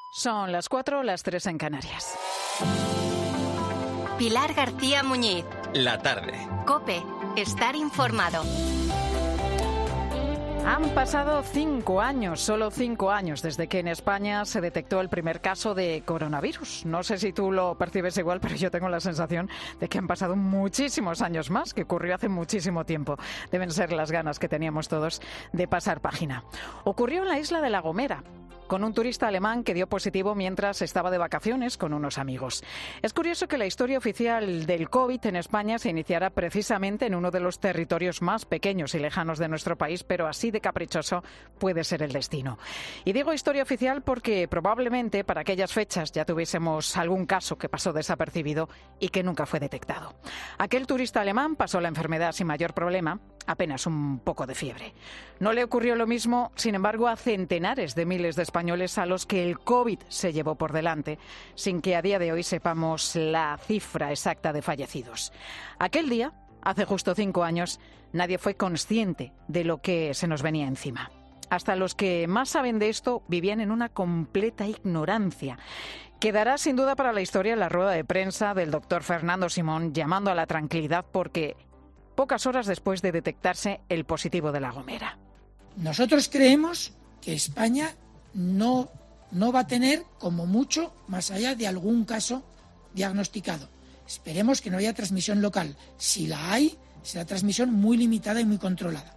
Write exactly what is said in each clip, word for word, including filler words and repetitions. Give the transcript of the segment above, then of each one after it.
Son las cuatro, las tres en Canarias. Pilar García Muñiz. La tarde. COPE. Estar informado. Han pasado cinco años, solo cinco años, desde que en España se detectó el primer caso de coronavirus. No sé si tú lo percibes igual, pero yo tengo la sensación de que han pasado muchísimos años más, que ocurrió hace muchísimo tiempo. Deben ser las ganas que teníamos todos de pasar página. Ocurrió en la isla de La Gomera, con un turista alemán que dio positivo mientras estaba de vacaciones con unos amigos. Es curioso que la historia oficial del COVID en España se iniciara precisamente en uno de los territorios más pequeños y lejanos de nuestro país, pero así de caprichoso puede ser el destino. Y digo historia oficial porque probablemente para aquellas fechas ya tuviésemos algún caso que pasó desapercibido y que nunca fue detectado. Aquel turista alemán pasó la enfermedad sin mayor problema, apenas un poco de fiebre. No le ocurrió lo mismo, sin embargo, a centenares de miles de españoles a los que el COVID se llevó por delante, sin que a día de hoy sepamos la cifra exacta de fallecidos. Aquel día, hace justo cinco años, nadie fue consciente de lo que se nos venía encima. Hasta los que más saben de esto vivían en una completa ignorancia. Quedará sin duda para la historia la rueda de prensa del doctor Fernando Simón llamando a la tranquilidad porque pocas horas después de detectarse el positivo de La Gomera. Nosotros creemos que España no, no va a tener, como mucho, más allá de algún caso diagnosticado. Esperemos que no haya transmisión local. Si la hay, será transmisión muy limitada y muy controlada.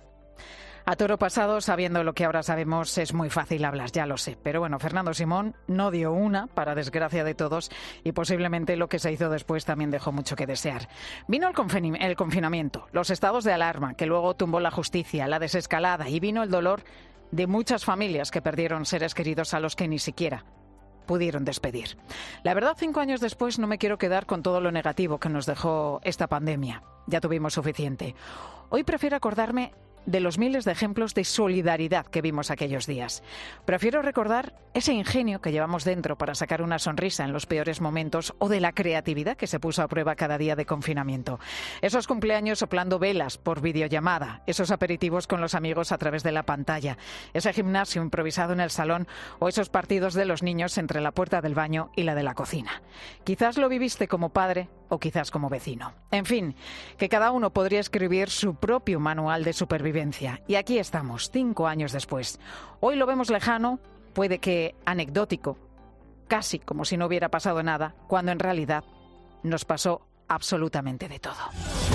A toro pasado, sabiendo lo que ahora sabemos, es muy fácil hablar, ya lo sé. Pero bueno, Fernando Simón no dio una, para desgracia de todos, y posiblemente lo que se hizo después también dejó mucho que desear. Vino el, confin- el confinamiento, los estados de alarma, que luego tumbó la justicia, la desescalada, y vino el dolor de muchas familias que perdieron seres queridos a los que ni siquiera pudieron despedir. La verdad, cinco años después no me quiero quedar con todo lo negativo que nos dejó esta pandemia. Ya tuvimos suficiente. Hoy prefiero acordarme de los miles de ejemplos de solidaridad que vimos aquellos días. Prefiero recordar ese ingenio que llevamos dentro para sacar una sonrisa en los peores momentos o de la creatividad que se puso a prueba cada día de confinamiento. Esos cumpleaños soplando velas por videollamada, esos aperitivos con los amigos a través de la pantalla, ese gimnasio improvisado en el salón o esos partidos de los niños entre la puerta del baño y la de la cocina. Quizás lo viviste como padre o quizás como vecino. En fin, que cada uno podría escribir su propio manual de supervivencia. Y aquí estamos, cinco años después. Hoy lo vemos lejano, puede que anecdótico, casi como si no hubiera pasado nada, cuando en realidad nos pasó absolutamente de todo.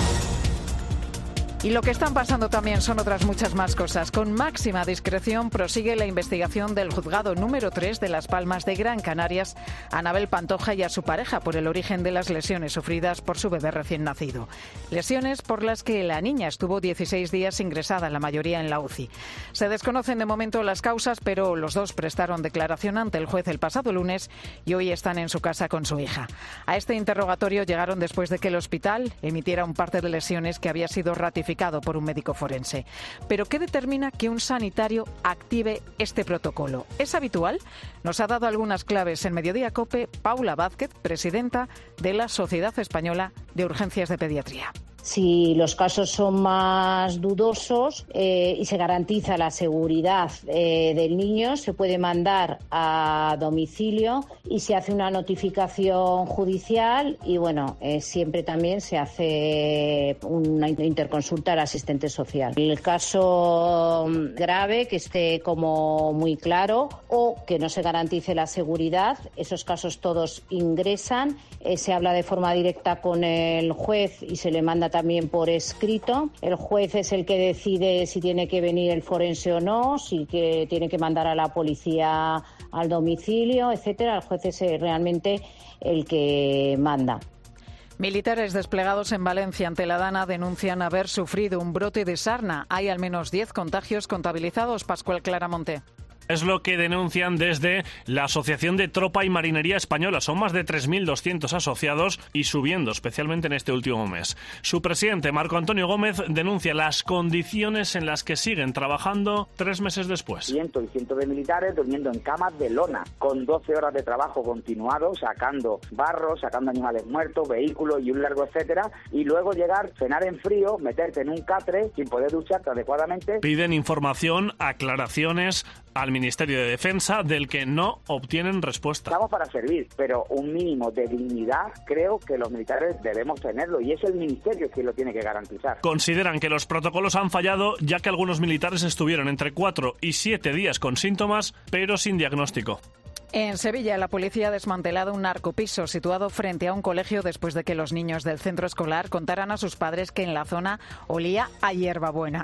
Y lo que están pasando también son otras muchas más cosas. Con máxima discreción prosigue la investigación del juzgado número tres de Las Palmas de Gran Canarias a Anabel Pantoja y a su pareja por el origen de las lesiones sufridas por su bebé recién nacido. Lesiones por las que la niña estuvo dieciséis días ingresada, la mayoría en la U C I. Se desconocen de momento las causas, pero los dos prestaron declaración ante el juez el pasado lunes y hoy están en su casa con su hija. A este interrogatorio llegaron después de que el hospital emitiera un parte de lesiones que había sido ratificado por un médico forense. Pero ¿qué determina que un sanitario active este protocolo? ¿Es habitual? Nos ha dado algunas claves en Mediodía COPE Paula Vázquez, presidenta de la Sociedad Española de Urgencias de Pediatría. Si los casos son más dudosos eh, y se garantiza la seguridad eh, del niño, se puede mandar a domicilio y se hace una notificación judicial y bueno, eh, siempre también se hace una interconsulta al asistente social. En el caso grave, que esté como muy claro o que no se garantice la seguridad, esos casos todos ingresan, eh, se habla de forma directa con el juez y se le manda también por escrito. El juez es el que decide si tiene que venir el forense o no, si que tiene que mandar a la policía al domicilio, etcétera. El juez es realmente el que manda. Militares desplegados en Valencia ante la Dana denuncian haber sufrido un brote de sarna. Hay al menos diez contagios contabilizados. Pascual Claramonte. Es lo que denuncian desde la Asociación de Tropa y Marinería Española. Son más de tres mil doscientos asociados y subiendo, especialmente en este último mes. Su presidente, Marco Antonio Gómez, denuncia las condiciones en las que siguen trabajando tres meses después. Cientos y cientos de militares durmiendo en camas de lona, con doce horas de trabajo continuado, sacando barro, sacando animales muertos, vehículos y un largo etcétera, y luego llegar, cenar en frío, meterte en un catre sin poder ducharte adecuadamente. Piden información, aclaraciones al Ministerio de Defensa, del que no obtienen respuesta. Estamos para servir, pero un mínimo de dignidad creo que los militares debemos tenerlo y es el Ministerio quien lo tiene que garantizar. Consideran que los protocolos han fallado ya que algunos militares estuvieron entre cuatro y siete días con síntomas, pero sin diagnóstico. En Sevilla, la policía ha desmantelado un narcopiso situado frente a un colegio después de que los niños del centro escolar contaran a sus padres que en la zona olía a hierbabuena.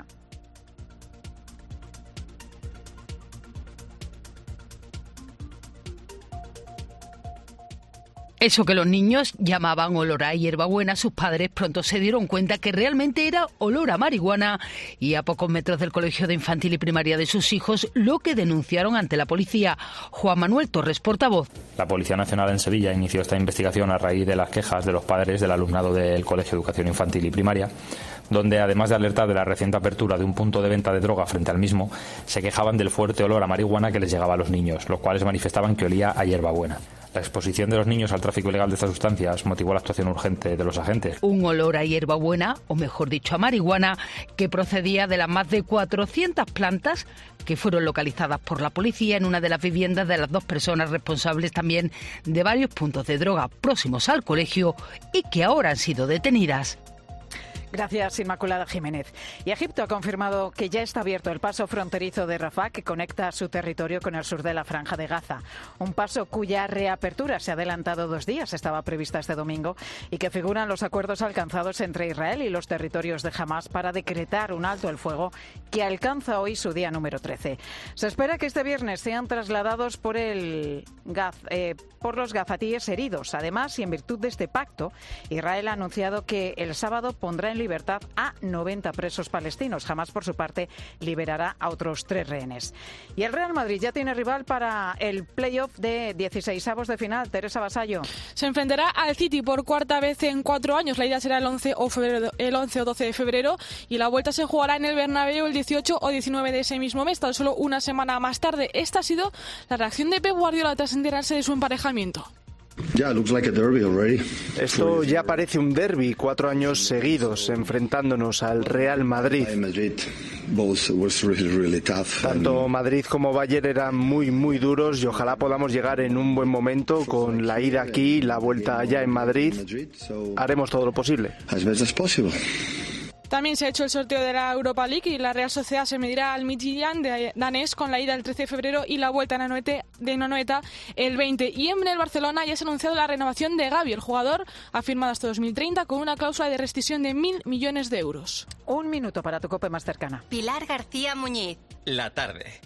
Eso que los niños llamaban olor a hierbabuena, sus padres pronto se dieron cuenta que realmente era olor a marihuana y a pocos metros del colegio de infantil y primaria de sus hijos, lo que denunciaron ante la policía. Juan Manuel Torres, portavoz. La Policía Nacional en Sevilla inició esta investigación a raíz de las quejas de los padres del alumnado del Colegio de Educación Infantil y Primaria, donde además de alertar de la reciente apertura de un punto de venta de droga frente al mismo, se quejaban del fuerte olor a marihuana que les llegaba a los niños, los cuales manifestaban que olía a hierbabuena. La exposición de los niños al tráfico ilegal de estas sustancias motivó la actuación urgente de los agentes. Un olor a hierbabuena, o mejor dicho a marihuana, que procedía de las más de cuatrocientas plantas que fueron localizadas por la policía en una de las viviendas de las dos personas responsables también de varios puntos de droga próximos al colegio y que ahora han sido detenidas. Gracias, Inmaculada Jiménez. Y Egipto ha confirmado que ya está abierto el paso fronterizo de Rafah, que conecta su territorio con el sur de la Franja de Gaza. Un paso cuya reapertura se ha adelantado dos días, estaba prevista este domingo, y que figuran los acuerdos alcanzados entre Israel y los territorios de Hamás para decretar un alto el fuego que alcanza hoy su día número trece. Se espera que este viernes sean trasladados por, el Gaz, eh, por los gazatíes heridos. Además, y en virtud de este pacto, Israel ha anunciado que el sábado pondrá en libertad a noventa presos palestinos. Hamás, por su parte, liberará a otros tres rehenes. Y el Real Madrid ya tiene rival para el playoff de dieciseisavos de final. Teresa Vasallo. Se enfrentará al City por cuarta vez en cuatro años. La ida será el once o, febrero, el once o doce de febrero y la vuelta se jugará en el Bernabéu el dieciocho o diecinueve de ese mismo mes, tan solo una semana más tarde. Esta ha sido la reacción de Pep Guardiola tras enterarse de su emparejamiento. Esto ya parece un derbi, cuatro años seguidos enfrentándonos al Real Madrid. Tanto Madrid como Bayern eran muy muy duros y ojalá podamos llegar en un buen momento con la ida aquí y la vuelta allá en Madrid. Haremos todo lo posible. También se ha hecho el sorteo de la Europa League y la Real Sociedad se medirá al Midtjylland de danés con la ida el trece de febrero y la vuelta de Nonoeta el veinte. Y en el Barcelona ya se ha anunciado la renovación de Gavi. El jugador ha firmado hasta dos mil treinta con una cláusula de rescisión de mil millones de euros. Un minuto para tu COPE más cercana. Pilar García Muñiz. La tarde.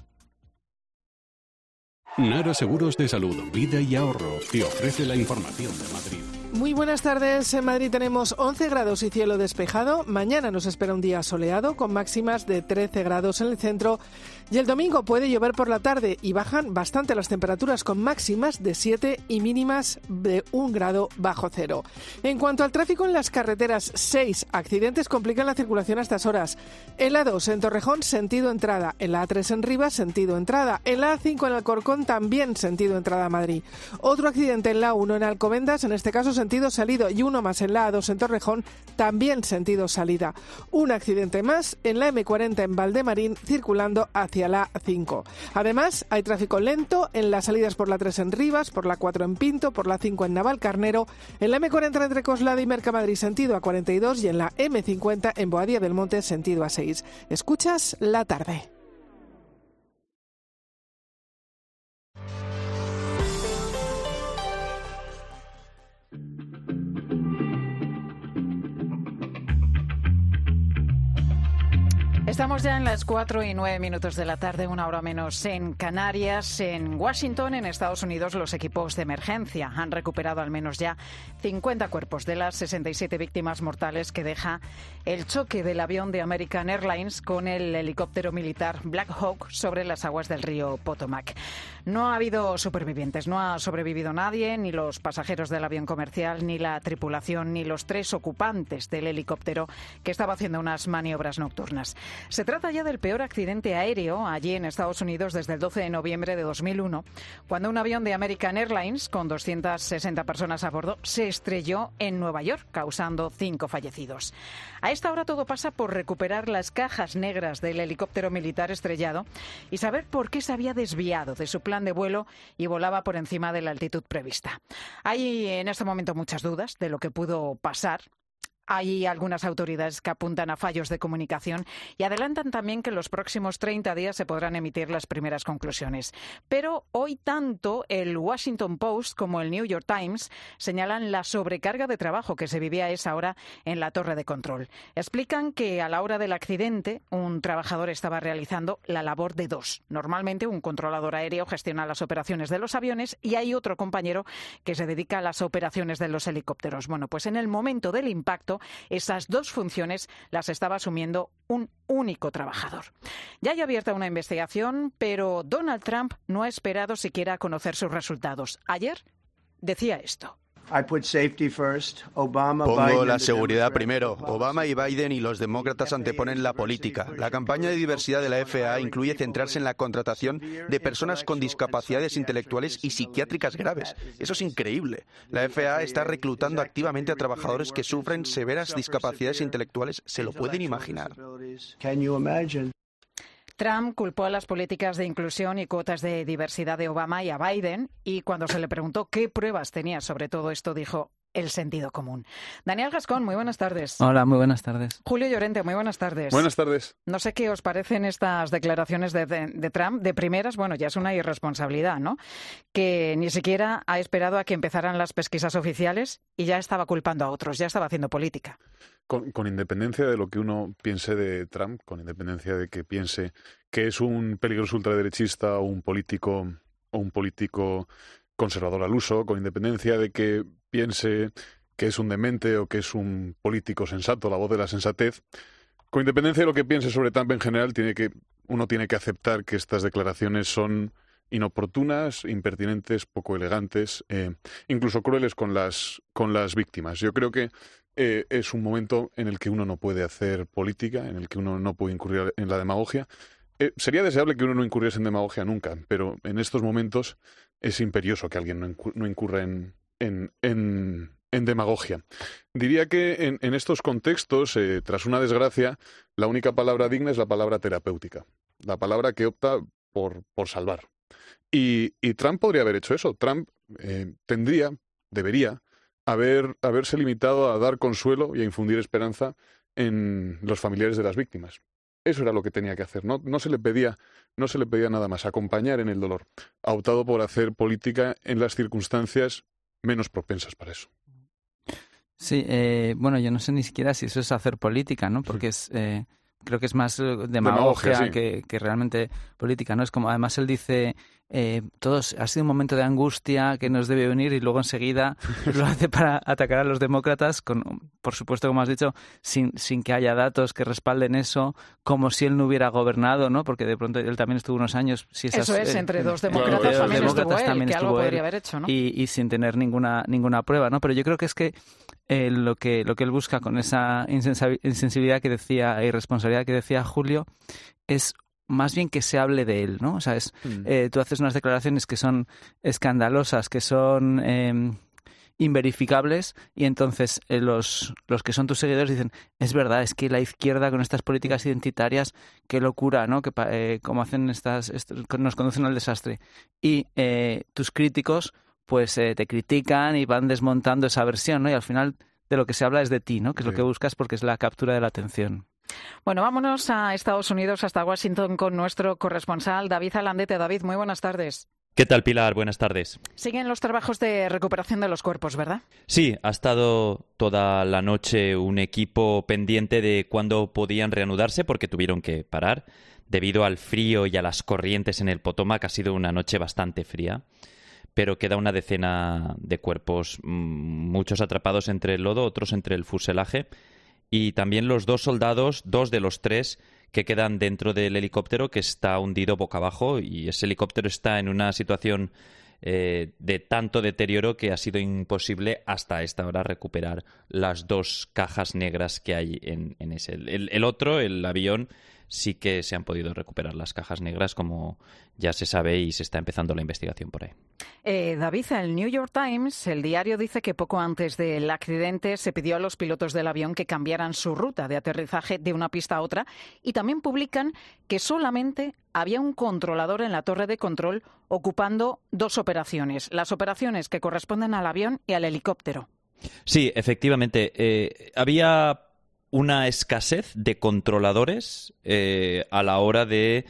Nara Seguros de Salud, Vida y Ahorro te ofrece la información de Madrid. Muy buenas tardes. En Madrid tenemos once grados y cielo despejado. Mañana nos espera un día soleado con máximas de trece grados en el centro. Y el domingo puede llover por la tarde y bajan bastante las temperaturas con máximas de siete y mínimas de un grado bajo cero. En cuanto al tráfico en las carreteras, seis accidentes complican la circulación a estas horas. En la dos en Torrejón, sentido entrada. En la A tres en Rivas, sentido entrada. En la A cinco en Alcorcón, también sentido entrada a Madrid. Otro accidente en la uno en Alcobendas, en este caso sentido salido, y uno más en la A dos en Torrejón, también sentido salida. Un accidente más en la eme cuarenta en Valdemarín, circulando hacia la A cinco. Además, hay tráfico lento en las salidas por la tres en Rivas, por la cuatro en Pinto, por la cinco en Navalcarnero, en la eme cuarenta entre Coslada y Mercamadrid, sentido A cuarenta y dos, y en la eme cincuenta en Boadilla del Monte, sentido A seis. Escuchas La Tarde. Estamos ya en las cuatro y nueve minutos de la tarde, una hora menos en Canarias. En Washington, en Estados Unidos, los equipos de emergencia han recuperado al menos ya cincuenta cuerpos de las sesenta y siete víctimas mortales que deja el choque del avión de American Airlines con el helicóptero militar Black Hawk sobre las aguas del río Potomac. No ha habido supervivientes, no ha sobrevivido nadie, ni los pasajeros del avión comercial, ni la tripulación, ni los tres ocupantes del helicóptero que estaba haciendo unas maniobras nocturnas. Se trata ya del peor accidente aéreo allí en Estados Unidos desde el doce de noviembre de dos mil uno, cuando un avión de American Airlines con doscientas sesenta personas a bordo se estrelló en Nueva York, causando cinco fallecidos. A esta hora todo pasa por recuperar las cajas negras del helicóptero militar estrellado y saber por qué se había desviado de su plan de vuelo y volaba por encima de la altitud prevista. Hay en este momento muchas dudas de lo que pudo pasar. Hay algunas autoridades que apuntan a fallos de comunicación y adelantan también que en los próximos treinta días se podrán emitir las primeras conclusiones. Pero hoy tanto el Washington Post como el New York Times señalan la sobrecarga de trabajo que se vivía a esa hora en la torre de control. Explican que a la hora del accidente un trabajador estaba realizando la labor de dos. Normalmente un controlador aéreo gestiona las operaciones de los aviones y hay otro compañero que se dedica a las operaciones de los helicópteros. Bueno, pues en el momento del impacto esas dos funciones las estaba asumiendo un único trabajador. Ya hay abierta una investigación, pero Donald Trump no ha esperado siquiera a conocer sus resultados. Ayer decía esto. Pongo la seguridad primero. Obama y Biden y los demócratas anteponen la política. La campaña de diversidad de la F A A incluye centrarse en la contratación de personas con discapacidades intelectuales y psiquiátricas graves. Eso es increíble. La F A A está reclutando activamente a trabajadores que sufren severas discapacidades intelectuales. ¿Se lo pueden imaginar? Trump culpó a las políticas de inclusión y cuotas de diversidad de Obama y a Biden, y cuando se le preguntó qué pruebas tenía sobre todo esto, dijo el sentido común. Daniel Gascón, muy buenas tardes. Hola, muy buenas tardes. Julio Llorente, muy buenas tardes. Buenas tardes. No sé qué os parecen estas declaraciones de, de, de Trump. De primeras, bueno, ya es una irresponsabilidad, ¿no? Que ni siquiera ha esperado a que empezaran las pesquisas oficiales y ya estaba culpando a otros, ya estaba haciendo política. Con, con independencia de lo que uno piense de Trump, con independencia de que piense que es un peligroso ultraderechista o un político o un político conservador al uso, con independencia de que piense que es un demente o que es un político sensato, la voz de la sensatez, con independencia de lo que piense sobre Trump en general, tiene que uno tiene que aceptar que estas declaraciones son inoportunas, impertinentes, poco elegantes, eh, incluso crueles con las con las víctimas. Yo creo que Eh, es un momento en el que uno no puede hacer política, en el que uno no puede incurrir en la demagogia. Eh, sería deseable que uno no incurriese en demagogia nunca, pero en estos momentos es imperioso que alguien no, incur- no incurra en, en, en, en demagogia. Diría que en, en estos contextos, eh, tras una desgracia, la única palabra digna es la palabra terapéutica, la palabra que opta por, por salvar. Y, y Trump podría haber hecho eso. Trump eh, tendría, debería, Haber, haberse limitado a dar consuelo y a infundir esperanza en los familiares de las víctimas. Eso era lo que tenía que hacer. No, no se le pedía, no se le pedía nada más, acompañar en el dolor. Ha optado por hacer política en las circunstancias menos propensas para eso. Sí, eh, bueno, yo no sé ni siquiera si eso es hacer política, ¿no? Porque es... Eh... Creo que es más demagogia, demagogia sí. que, que realmente política, ¿no? Es como, además él dice, eh, todos, ha sido un momento de angustia que nos debe venir y luego enseguida lo hace para atacar a los demócratas, con, por supuesto, como has dicho, sin, sin que haya datos que respalden eso, como si él no hubiera gobernado, ¿no? Porque de pronto él también estuvo unos años... Si esas, eso es, eh, entre dos demócratas claro, también demócratas estuvo él, también que estuvo algo él, podría haber hecho, ¿no? Y, y sin tener ninguna ninguna prueba, ¿no? Pero yo creo que es que Eh, lo que lo que él busca con esa insensibilidad que decía, irresponsabilidad que decía Julio, es más bien que se hable de él, ¿no? O sea, es, mm. eh, tú haces unas declaraciones que son escandalosas, que son eh, inverificables, y entonces eh, los, los que son tus seguidores dicen, es verdad, es que la izquierda con estas políticas identitarias, qué locura, ¿no? Que eh, como hacen estas, estos, nos conducen al desastre. Y eh, tus críticos pues eh, te critican y van desmontando esa versión, ¿no? Y al final de lo que se habla es de ti, ¿no? Que es sí. lo que buscas porque es la captura de la atención. Bueno, vámonos a Estados Unidos, hasta Washington, con nuestro corresponsal David Alandete. David, muy buenas tardes. ¿Qué tal, Pilar? Buenas tardes. Siguen los trabajos de recuperación de los cuerpos, ¿verdad? Sí, ha estado toda la noche un equipo pendiente de cuándo podían reanudarse porque tuvieron que parar. Debido al frío y a las corrientes en el Potomac, ha sido una noche bastante fría. Pero queda una decena de cuerpos, muchos atrapados entre el lodo, otros entre el fuselaje, y también los dos soldados, dos de los tres, que quedan dentro del helicóptero que está hundido boca abajo, y ese helicóptero está en una situación eh, de tanto deterioro que ha sido imposible hasta esta hora recuperar las dos cajas negras que hay en, en ese. El, el otro, el avión, sí que se han podido recuperar las cajas negras, como ya se sabe, y se está empezando la investigación por ahí. Eh, David, el New York Times, el diario, dice que poco antes del accidente se pidió a los pilotos del avión que cambiaran su ruta de aterrizaje de una pista a otra, y también publican que solamente había un controlador en la torre de control ocupando dos operaciones, las operaciones que corresponden al avión y al helicóptero. Sí, efectivamente. Eh, había una escasez de controladores eh, a la hora de,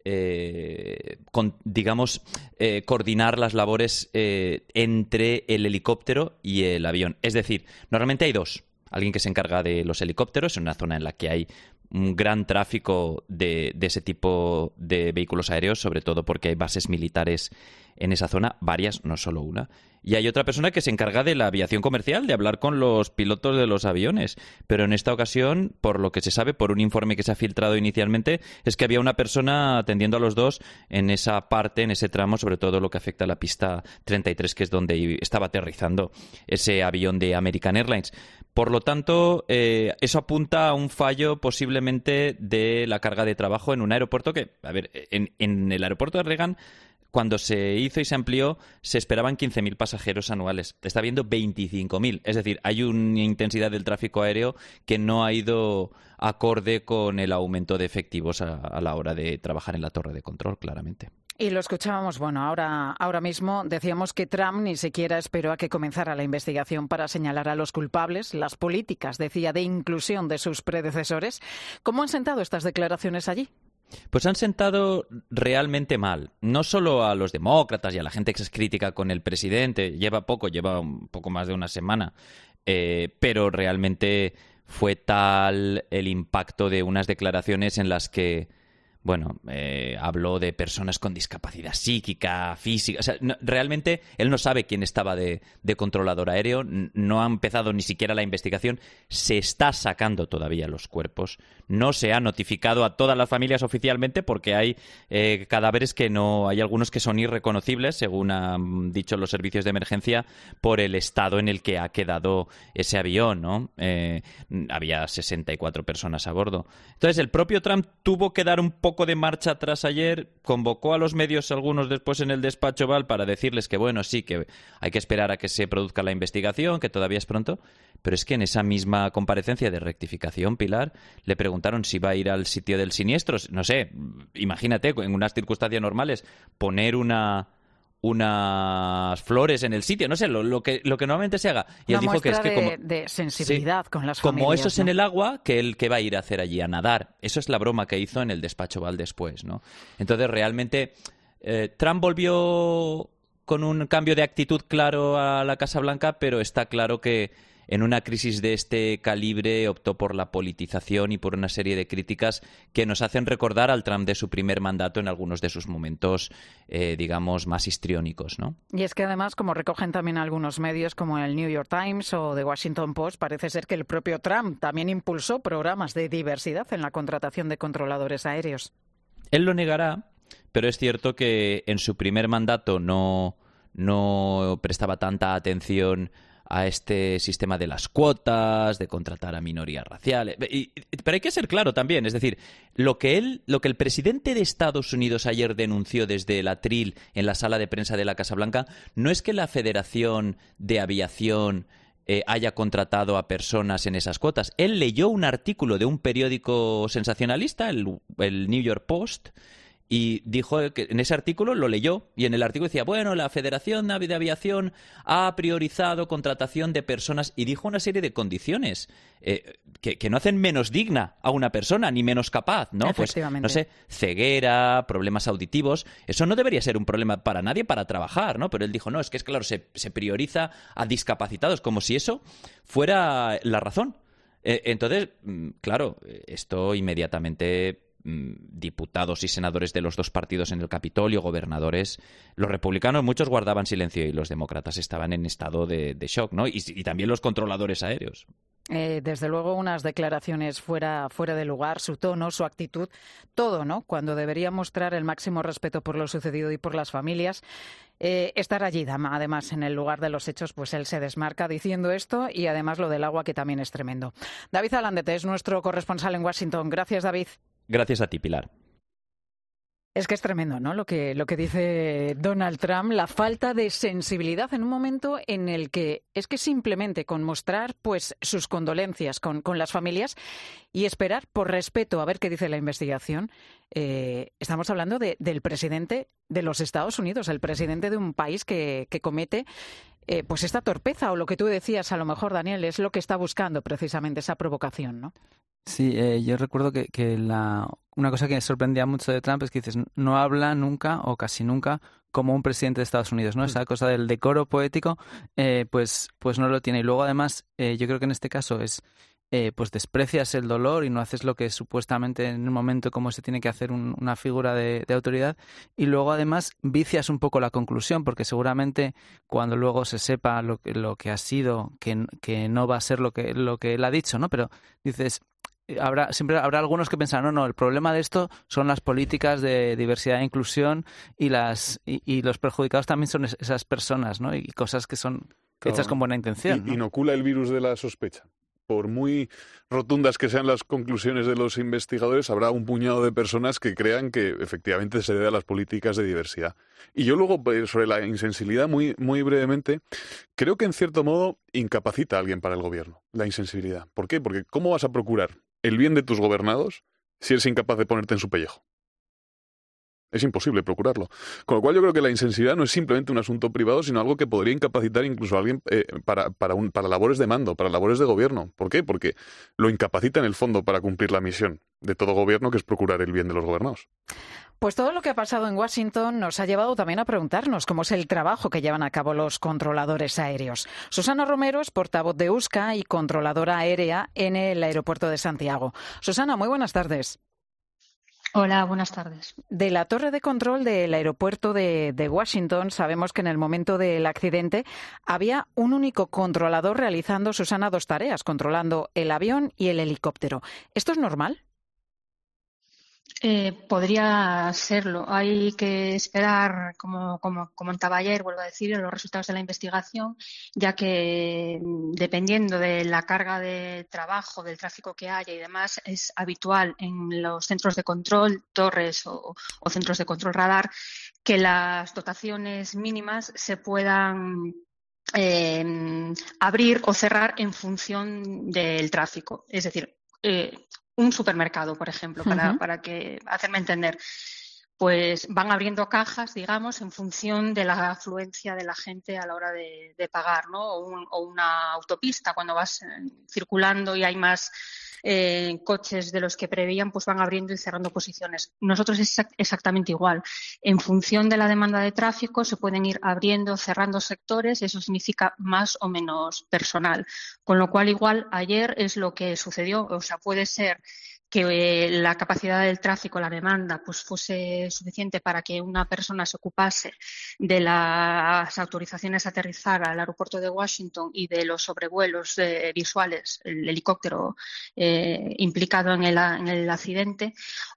eh, con, digamos, eh, coordinar las labores eh, entre el helicóptero y el avión. Es decir, normalmente hay dos. Alguien que se encarga de los helicópteros en una zona en la que hay un gran tráfico de, de ese tipo de vehículos aéreos, sobre todo porque hay bases militares en esa zona, varias, no solo una. Y hay otra persona que se encarga de la aviación comercial, de hablar con los pilotos de los aviones. Pero en esta ocasión, por lo que se sabe, por un informe que se ha filtrado inicialmente, es que había una persona atendiendo a los dos en esa parte, en ese tramo, sobre todo lo que afecta a la pista treinta y tres, que es donde estaba aterrizando ese avión de American Airlines. Por lo tanto, eh, eso apunta a un fallo posiblemente de la carga de trabajo en un aeropuerto que, a ver, en, en el aeropuerto de Reagan, cuando se hizo y se amplió, se esperaban quince mil pasajeros anuales. Está habiendo veinticinco mil. Es decir, hay una intensidad del tráfico aéreo que no ha ido acorde con el aumento de efectivos a, a la hora de trabajar en la torre de control, claramente. Y lo escuchábamos, bueno, ahora, ahora mismo decíamos que Trump ni siquiera esperó a que comenzara la investigación para señalar a los culpables. Las políticas, decía, de inclusión de sus predecesores. ¿Cómo han sentado estas declaraciones allí? Pues han sentado realmente mal, no solo a los demócratas y a la gente que es crítica con el presidente, lleva poco, lleva un poco más de una semana, eh, pero realmente fue tal el impacto de unas declaraciones en las que, bueno, eh, habló de personas con discapacidad psíquica, física. O sea, no, realmente él no sabe quién estaba de, de controlador aéreo, no ha empezado ni siquiera la investigación, se está sacando todavía los cuerpos, no se ha notificado a todas las familias oficialmente porque hay eh, cadáveres que no, hay algunos que son irreconocibles, según han dicho los servicios de emergencia, por el estado en el que ha quedado ese avión, ¿no? Eh, había sesenta y cuatro personas a bordo. Entonces el propio Trump tuvo que dar un poco poco de marcha atrás ayer, convocó a los medios, algunos después en el despacho Oval, para decirles que bueno, sí, que hay que esperar a que se produzca la investigación, que todavía es pronto, pero es que en esa misma comparecencia de rectificación, Pilar, le preguntaron si va a ir al sitio del siniestro. No sé, imagínate, en unas circunstancias normales, poner una... unas flores en el sitio, no sé, lo, lo que lo que normalmente se haga. Y Una él dijo que es que de, como de sensibilidad sí, con las como familias, eso es ¿no? en el agua, que él que va a ir a hacer allí a nadar. Eso es la broma que hizo en el despacho Oval después, ¿no? Entonces realmente eh, Trump volvió con un cambio de actitud claro a la Casa Blanca, pero está claro que en una crisis de este calibre optó por la politización y por una serie de críticas que nos hacen recordar al Trump de su primer mandato en algunos de sus momentos, eh, digamos, más histriónicos, ¿no? Y es que además, como recogen también algunos medios como el New York Times o The Washington Post, parece ser que el propio Trump también impulsó programas de diversidad en la contratación de controladores aéreos. Él lo negará, pero es cierto que en su primer mandato no, no prestaba tanta atención a este sistema de las cuotas, de contratar a minorías raciales. Y, pero hay que ser claro también, es decir, lo que él, lo que el presidente de Estados Unidos ayer denunció desde el atril en la sala de prensa de la Casa Blanca no es que la Federación de Aviación eh, haya contratado a personas en esas cuotas. Él leyó un artículo de un periódico sensacionalista, el, el New York Post, y dijo que en ese artículo lo leyó, y en el artículo decía, bueno, la Federación de Aviación ha priorizado contratación de personas, y dijo una serie de condiciones eh, que, que no hacen menos digna a una persona, ni menos capaz, ¿no? Pues, no sé, ceguera, problemas auditivos, eso no debería ser un problema para nadie para trabajar, ¿no? Pero él dijo, no, es que es claro, se, se prioriza a discapacitados, como si eso fuera la razón. Eh, entonces, claro, esto inmediatamente... diputados y senadores de los dos partidos en el Capitolio, gobernadores, los republicanos, muchos guardaban silencio y los demócratas estaban en estado de, de shock, ¿no? Y, y también los controladores aéreos. Eh, desde luego, unas declaraciones fuera, fuera de lugar, su tono, su actitud, todo, ¿no? Cuando debería mostrar el máximo respeto por lo sucedido y por las familias. Eh, estar allí, además, en el lugar de los hechos, pues él se desmarca diciendo esto y además lo del agua, que también es tremendo. David Alandete es nuestro corresponsal en Washington. Gracias, David. Gracias a ti, Pilar. Es que es tremendo, ¿no? Lo que, lo que dice Donald Trump, la falta de sensibilidad en un momento en el que es que simplemente con mostrar pues sus condolencias con, con las familias y esperar por respeto a ver qué dice la investigación, eh, estamos hablando de, del presidente de los Estados Unidos, el presidente de un país que, que comete eh, pues esta torpeza o lo que tú decías a lo mejor, Daniel, es lo que está buscando precisamente esa provocación, ¿no? Sí, eh, yo recuerdo que, que la, una cosa que me sorprendía mucho de Trump es que dices, no habla nunca o casi nunca como un presidente de Estados Unidos, ¿no? Esa cosa del decoro poético, eh, pues, pues no lo tiene. Y luego, además, eh, yo creo que en este caso es, eh, pues desprecias el dolor y no haces lo que supuestamente en un momento como se tiene que hacer un, una figura de, de autoridad. Y luego, además, vicias un poco la conclusión, porque seguramente cuando luego se sepa lo que, lo que ha sido, que, que no va a ser lo que, lo que él ha dicho, ¿no? Pero dices... Habrá, siempre habrá algunos que pensarán, no, no, el problema de esto son las políticas de diversidad e inclusión y las y, y los perjudicados también son es, esas personas, ¿no? Y cosas que son claro, hechas con buena intención, y, ¿no? Inocula el virus de la sospecha. Por muy rotundas que sean las conclusiones de los investigadores, habrá un puñado de personas que crean que efectivamente se debe a las políticas de diversidad. Y yo luego, sobre la insensibilidad, muy, muy brevemente, creo que en cierto modo incapacita a alguien para el gobierno, la insensibilidad. ¿Por qué? Porque ¿cómo vas a procurar el bien de tus gobernados si eres incapaz de ponerte en su pellejo? Es imposible procurarlo. Con lo cual yo creo que la insensibilidad no es simplemente un asunto privado, sino algo que podría incapacitar incluso a alguien eh, para, para, un, para labores de mando, para labores de gobierno. ¿Por qué? Porque lo incapacita en el fondo para cumplir la misión de todo gobierno, que es procurar el bien de los gobernados. Pues todo lo que ha pasado en Washington nos ha llevado también a preguntarnos cómo es el trabajo que llevan a cabo los controladores aéreos. Susana Romero es portavoz de U S C A y controladora aérea en el aeropuerto de Santiago. Susana, muy buenas tardes. Hola, buenas tardes. De la torre de control del aeropuerto de, de Washington sabemos que en el momento del accidente había un único controlador realizando, Susana, dos tareas, controlando el avión y el helicóptero. ¿Esto es normal? Eh, podría serlo. Hay que esperar, como, como comentaba ayer, vuelvo a decir, los resultados de la investigación, ya que dependiendo de la carga de trabajo, del tráfico que haya y demás, es habitual en los centros de control, torres o, o centros de control radar, que las dotaciones mínimas se puedan eh, abrir o cerrar en función del tráfico. Es decir, eh, un supermercado, por ejemplo, para, uh-huh. para que hacerme entender, pues van abriendo cajas, digamos, en función de la afluencia de la gente a la hora de, de pagar, ¿no? O, un, o una autopista, cuando vas eh, circulando y hay más eh, coches de los que preveían, pues van abriendo y cerrando posiciones. Nosotros es exactamente igual. En función de la demanda de tráfico se pueden ir abriendo, cerrando sectores, eso significa más o menos personal. Con lo cual, igual, ayer es lo que sucedió, o sea, puede ser que eh, la capacidad del tráfico, la demanda, pues fuese suficiente para que una persona se ocupase de las autorizaciones a aterrizar al aeropuerto de Washington y de los sobrevuelos eh, visuales, el helicóptero eh, implicado en el, en el accidente,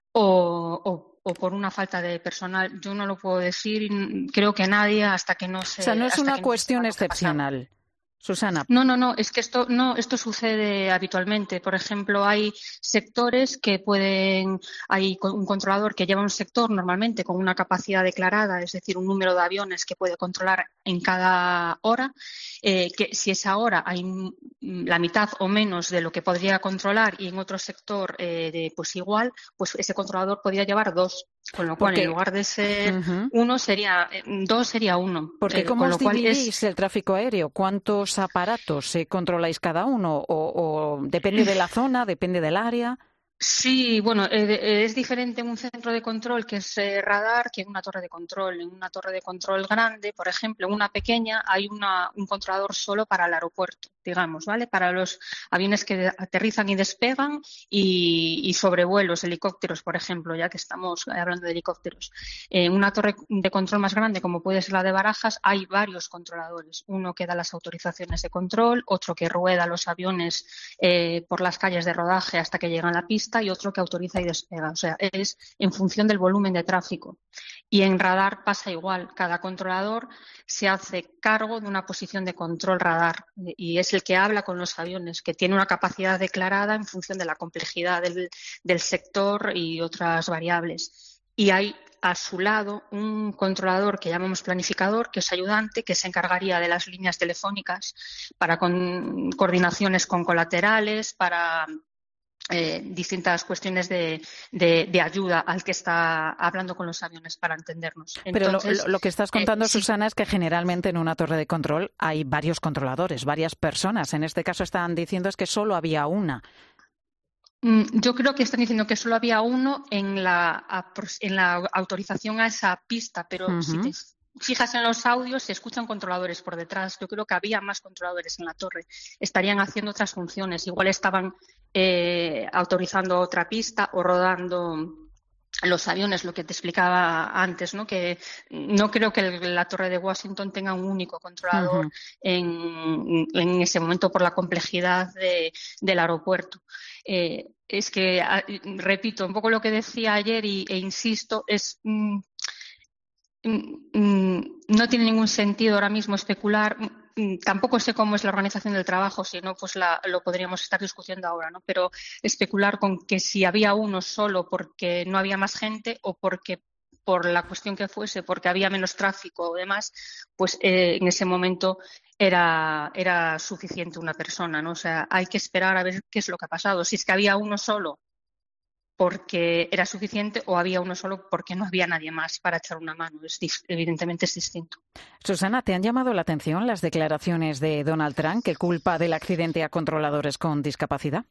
o, o o por una falta de personal. Yo no lo puedo decir, creo que nadie hasta que no se... O sea, no es una no cuestión excepcional. Susana. No, no, no, es que esto no, esto sucede habitualmente. Por ejemplo, hay sectores que pueden, hay un controlador que lleva un sector normalmente con una capacidad declarada, es decir, un número de aviones que puede controlar en cada hora, eh, que si esa hora hay la mitad o menos de lo que podría controlar y en otro sector eh, de, pues igual, pues ese controlador podría llevar dos. Con lo cual, porque, en lugar de ser uh-huh. uno, sería dos sería uno. Porque eh, ¿cómo os dividís es... el tráfico aéreo? ¿Cuántos aparatos se controláis cada uno? ¿O, o depende de la zona, depende del área? Sí, bueno, eh, es diferente en un centro de control que es eh, radar que en una torre de control. En una torre de control grande, por ejemplo, en una pequeña, hay una, un controlador solo para el aeropuerto, digamos, ¿vale? Para los aviones que aterrizan y despegan y, y sobrevuelos, helicópteros, por ejemplo, ya que estamos hablando de helicópteros. En una torre de control más grande, como puede ser la de Barajas, hay varios controladores. Uno que da las autorizaciones de control, otro que rueda los aviones eh, por las calles de rodaje hasta que llegan a la pista, y otro que autoriza y despega. O sea, es en función del volumen de tráfico. Y en radar pasa igual. Cada controlador se hace cargo de una posición de control radar y es es el que habla con los aviones, que tiene una capacidad declarada en función de la complejidad del, del sector y otras variables. Y hay a su lado un controlador que llamamos planificador, que es ayudante, que se encargaría de las líneas telefónicas para con, coordinaciones con colaterales, para eh, distintas cuestiones de, de, de ayuda al que está hablando con los aviones, para entendernos. Entonces, Pero lo, lo que estás contando, eh, sí. Susana, es que generalmente en una torre de control hay varios controladores, varias personas. En este caso estaban diciendo es que solo había una. Yo creo que están diciendo que solo había uno en la, en la autorización a esa pista, pero uh-huh. si te fijas en los audios se escuchan controladores por detrás. Yo creo que había más controladores en la torre. Estarían haciendo otras funciones. Igual estaban eh, autorizando otra pista o rodando los aviones, lo que te explicaba antes, ¿no? Que no creo que el, la torre de Washington tenga un único controlador uh-huh. en, en ese momento por la complejidad de, del aeropuerto. Eh, es que, a, repito, un poco lo que decía ayer y, e insisto, es mm, mm, no tiene ningún sentido ahora mismo especular. Mm, tampoco sé cómo es la organización del trabajo, si no, pues la, lo podríamos estar discutiendo ahora, ¿no? Pero especular con que si había uno solo porque no había más gente o porque por la cuestión que fuese, porque había menos tráfico o demás, pues eh, en ese momento era, era suficiente una persona, ¿no? O sea, hay que esperar a ver qué es lo que ha pasado. Si es que había uno solo porque era suficiente o había uno solo porque no había nadie más para echar una mano. Es, evidentemente es distinto. Susana, ¿te han llamado la atención las declaraciones de Donald Trump que culpa del accidente a controladores con discapacidad?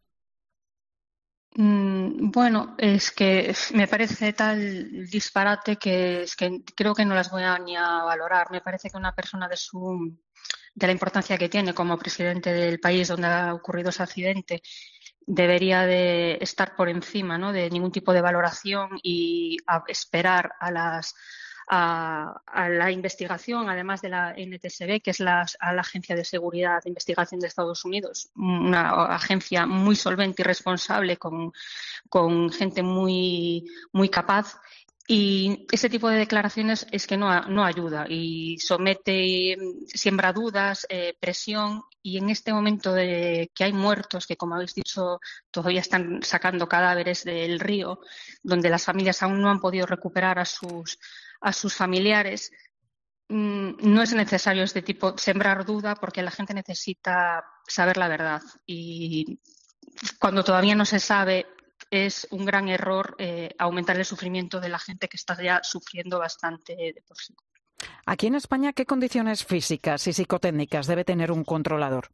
Bueno, es que me parece tal disparate que es que creo que no las voy a ni a valorar. Me parece que una persona de su de la importancia que tiene como presidente del país donde ha ocurrido ese accidente debería de estar por encima, ¿no? De ningún tipo de valoración y a esperar a las A, a la investigación, además de la N T S B, que es la, a la Agencia de Seguridad de Investigación de Estados Unidos, una agencia muy solvente y responsable con, con gente muy, muy capaz. Y ese tipo de declaraciones es que no, no ayuda y somete, siembra dudas, eh, presión. Y en este momento de que hay muertos, que como habéis dicho todavía están sacando cadáveres del río, donde las familias aún no han podido recuperar a sus a sus familiares, no es necesario este tipo sembrar duda porque la gente necesita saber la verdad y cuando todavía no se sabe es un gran error eh, aumentar el sufrimiento de la gente que está ya sufriendo bastante de por sí. Aquí en España, ¿qué condiciones físicas y psicotécnicas debe tener un controlador?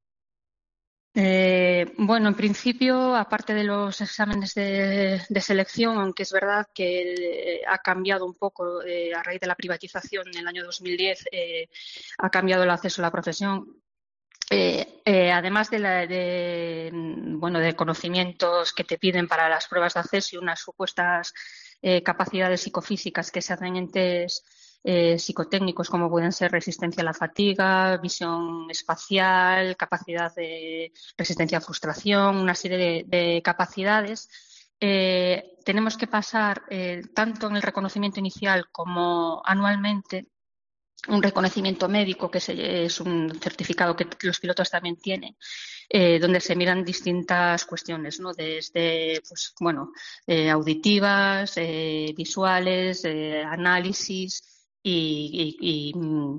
Eh, bueno, en principio, aparte de los exámenes de, de selección, aunque es verdad que eh, ha cambiado un poco eh, a raíz de la privatización en el año dos mil diez, eh, ha cambiado el acceso a la profesión. Eh, eh, además de, la, de, bueno, de conocimientos que te piden para las pruebas de acceso y unas supuestas eh, capacidades psicofísicas que se hacen en test Eh, psicotécnicos como pueden ser resistencia a la fatiga, visión espacial, capacidad de resistencia a frustración, una serie de, de capacidades. Eh, tenemos que pasar eh, tanto en el reconocimiento inicial como anualmente un reconocimiento médico, que es un certificado que los pilotos también tienen, eh, donde se miran distintas cuestiones, ¿no? Desde, pues, bueno, eh, auditivas, eh, visuales, eh, análisis y, y, y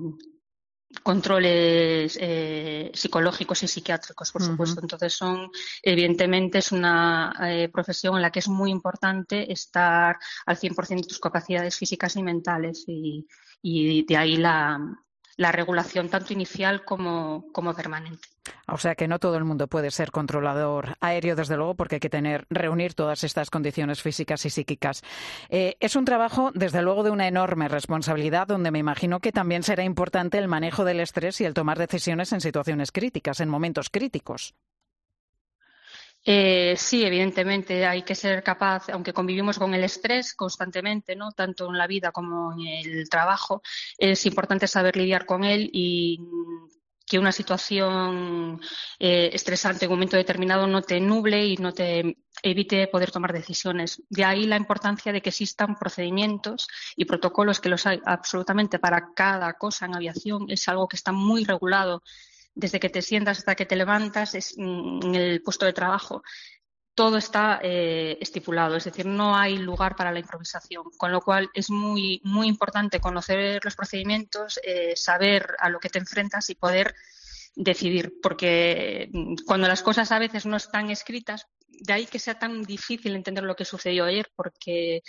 controles eh, psicológicos y psiquiátricos, por supuesto. Uh-huh. Entonces, son, evidentemente, es una eh, profesión en la que es muy importante estar al cien por ciento de tus capacidades físicas y mentales y, y de ahí la, la regulación tanto inicial como, como permanente. O sea que no todo el mundo puede ser controlador aéreo, desde luego, porque hay que tener, reunir todas estas condiciones físicas y psíquicas. Eh, es un trabajo, desde luego, de una enorme responsabilidad, donde me imagino que también será importante el manejo del estrés y el tomar decisiones en situaciones críticas, en momentos críticos. Eh, sí, evidentemente hay que ser capaz, aunque convivimos con el estrés constantemente, ¿no? Tanto en la vida como en el trabajo, es importante saber lidiar con él y que una situación eh, estresante en un momento determinado no te nuble y no te evite poder tomar decisiones. De ahí la importancia de que existan procedimientos y protocolos, que los hay absolutamente para cada cosa en aviación. Es algo que está muy regulado desde que te sientas hasta que te levantas es, en el puesto de trabajo. Todo está eh, estipulado, es decir, no hay lugar para la improvisación, con lo cual es muy, muy importante conocer los procedimientos, eh, saber a lo que te enfrentas y poder decidir, porque cuando las cosas a veces no están escritas, de ahí que sea tan difícil entender lo que sucedió ayer, porque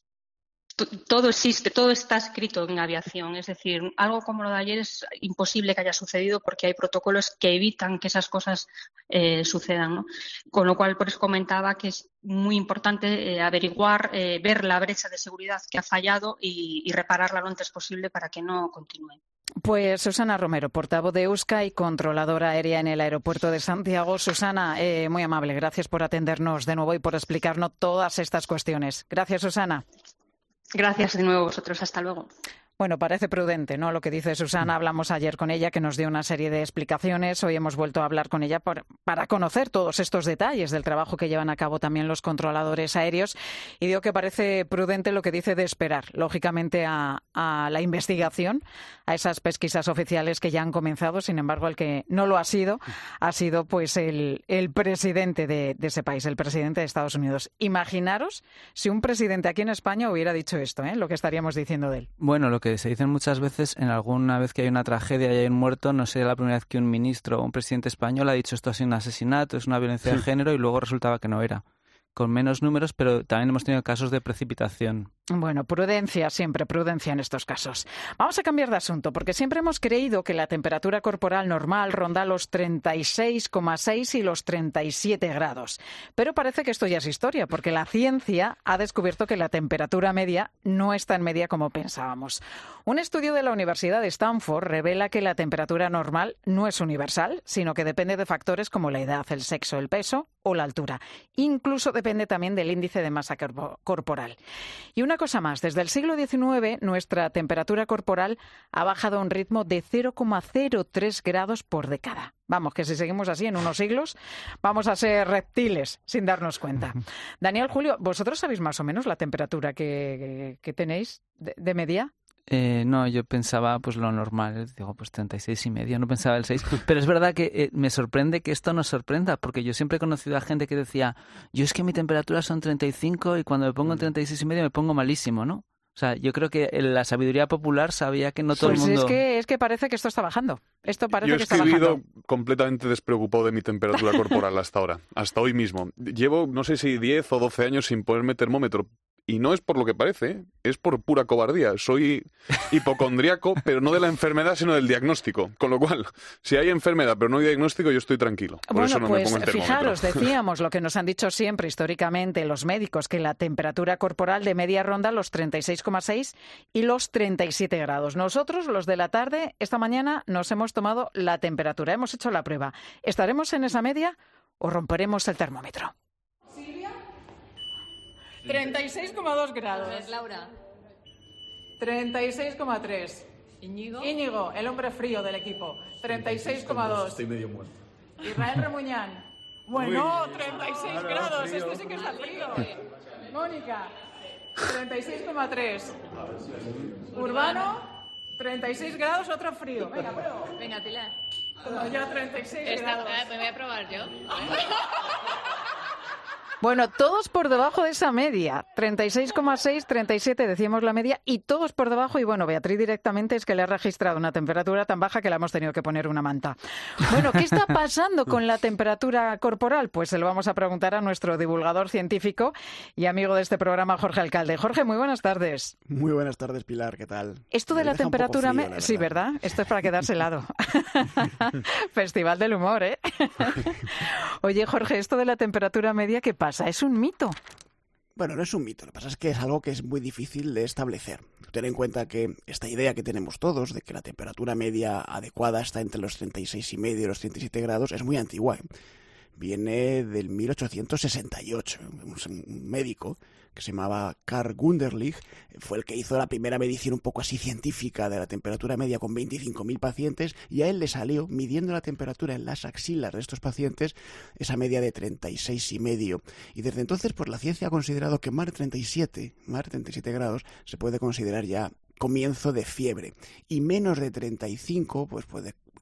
todo existe, todo está escrito en aviación. Es decir, algo como lo de ayer es imposible que haya sucedido porque hay protocolos que evitan que esas cosas eh, sucedan, ¿no? Con lo cual, por eso comentaba que es muy importante eh, averiguar, eh, ver la brecha de seguridad que ha fallado y, y repararla lo antes posible para que no continúe. Pues Susana Romero, portavoz de Euska y controladora aérea en el aeropuerto de Santiago. Susana, eh, muy amable, gracias por atendernos de nuevo y por explicarnos todas estas cuestiones. Gracias, Susana. Gracias de nuevo a vosotros. Hasta luego. Bueno, parece prudente, ¿no?, lo que dice Susana. Hablamos ayer con ella, que nos dio una serie de explicaciones. Hoy hemos vuelto a hablar con ella por, para conocer todos estos detalles del trabajo que llevan a cabo también los controladores aéreos. Y digo que parece prudente lo que dice de esperar, lógicamente, a, a la investigación, a esas pesquisas oficiales que ya han comenzado. Sin embargo, el que no lo ha sido, ha sido pues el, el presidente de, de ese país, el presidente de Estados Unidos. Imaginaros si un presidente aquí en España hubiera dicho esto, ¿eh?, lo que estaríamos diciendo de él. Bueno, lo que se dicen muchas veces, en alguna vez que hay una tragedia y hay un muerto, no sería la primera vez que un ministro o un presidente español ha dicho esto ha sido un asesinato, es una violencia de género, y luego resultaba que no era. Con menos números, pero también hemos tenido casos de precipitación. Bueno, prudencia, siempre prudencia en estos casos. Vamos a cambiar de asunto, porque siempre hemos creído que la temperatura corporal normal ronda los treinta y seis coma seis y los treinta y siete grados. Pero parece que esto ya es historia, porque la ciencia ha descubierto que la temperatura media no es tan media como pensábamos. Un estudio de la Universidad de Stanford revela que la temperatura normal no es universal, sino que depende de factores como la edad, el sexo, el peso o la altura. Incluso depende también del índice de masa corporal. Y una cosa más, desde el siglo diecinueve nuestra temperatura corporal ha bajado a un ritmo de cero coma cero tres grados por década. Vamos, que si seguimos así en unos siglos vamos a ser reptiles sin darnos cuenta. Daniel, Julio, ¿vosotros sabéis más o menos la temperatura que, que, que tenéis de, de media? Eh, no, yo pensaba pues lo normal, digo pues treinta y seis y medio, no pensaba el seis, pero es verdad que eh, me sorprende que esto nos sorprenda, porque yo siempre he conocido a gente que decía, yo es que mi temperatura son treinta y cinco y cuando me pongo en treinta y seis y medio me pongo malísimo, ¿no? O sea, yo creo que la sabiduría popular sabía que no todo pues el mundo... es que, es que parece que esto está bajando. Esto parece yo que es que está he bajando. vivido completamente despreocupado de mi temperatura corporal hasta ahora, hasta hoy mismo. Llevo, no sé si diez o doce años sin ponerme termómetro. Y no es por lo que parece, ¿eh? Es por pura cobardía. Soy hipocondríaco, pero no de la enfermedad, sino del diagnóstico. Con lo cual, si hay enfermedad, pero no hay diagnóstico, yo estoy tranquilo. Por bueno, eso no pues me pongo el termómetro. Fijaros, decíamos lo que nos han dicho siempre históricamente los médicos, que la temperatura corporal de media ronda los treinta y seis coma seis y los treinta y siete grados. Nosotros, los de la tarde, esta mañana nos hemos tomado la temperatura, hemos hecho la prueba. ¿Estaremos en esa media o romperemos el termómetro? treinta y seis coma dos grados. Laura. treinta y seis coma tres. Íñigo. Íñigo, el hombre frío del equipo. treinta y seis coma dos. Estoy medio muerto. Israel Remuñán. Bueno, treinta y seis grados. Este sí que está frío. Mónica, treinta y seis coma tres. Urbano, treinta y seis grados, otro frío. Venga, prueba. Venga, Pilar. Como ya treinta y seis Esta, grados. eh, me voy a probar yo. Bueno, todos por debajo de esa media, treinta y seis coma seis, treinta y siete decíamos la media, y todos por debajo, y bueno, Beatriz directamente es que le ha registrado una temperatura tan baja que le hemos tenido que poner una manta. Bueno, ¿qué está pasando con la temperatura corporal? Pues se lo vamos a preguntar a nuestro divulgador científico y amigo de este programa, Jorge Alcalde. Jorge, muy buenas tardes. Muy buenas tardes, Pilar, ¿qué tal? Esto de Me la deja un poco temperatura... frío, me... la Sí, ¿verdad? Esto es para quedarse helado. Festival del humor, ¿eh? Oye, Jorge, esto de la temperatura media, ¿qué pasa? ¿Es un mito? Bueno, no es un mito, lo que pasa es que es algo que es muy difícil de establecer. Ten en cuenta que esta idea que tenemos todos de que la temperatura media adecuada está entre los treinta y seis y medio y los treinta y siete grados es muy antigua, ¿eh? Viene del mil ochocientos sesenta y ocho. Un médico que se llamaba Carl Gunderlich fue el que hizo la primera medición un poco así científica de la temperatura media con veinticinco mil pacientes, y a él le salió, midiendo la temperatura en las axilas de estos pacientes, esa media de treinta y seis y medio. Y desde entonces, pues la ciencia ha considerado que más de treinta y siete, más de treinta y siete grados se puede considerar ya comienzo de fiebre, y menos de treinta y cinco pues puede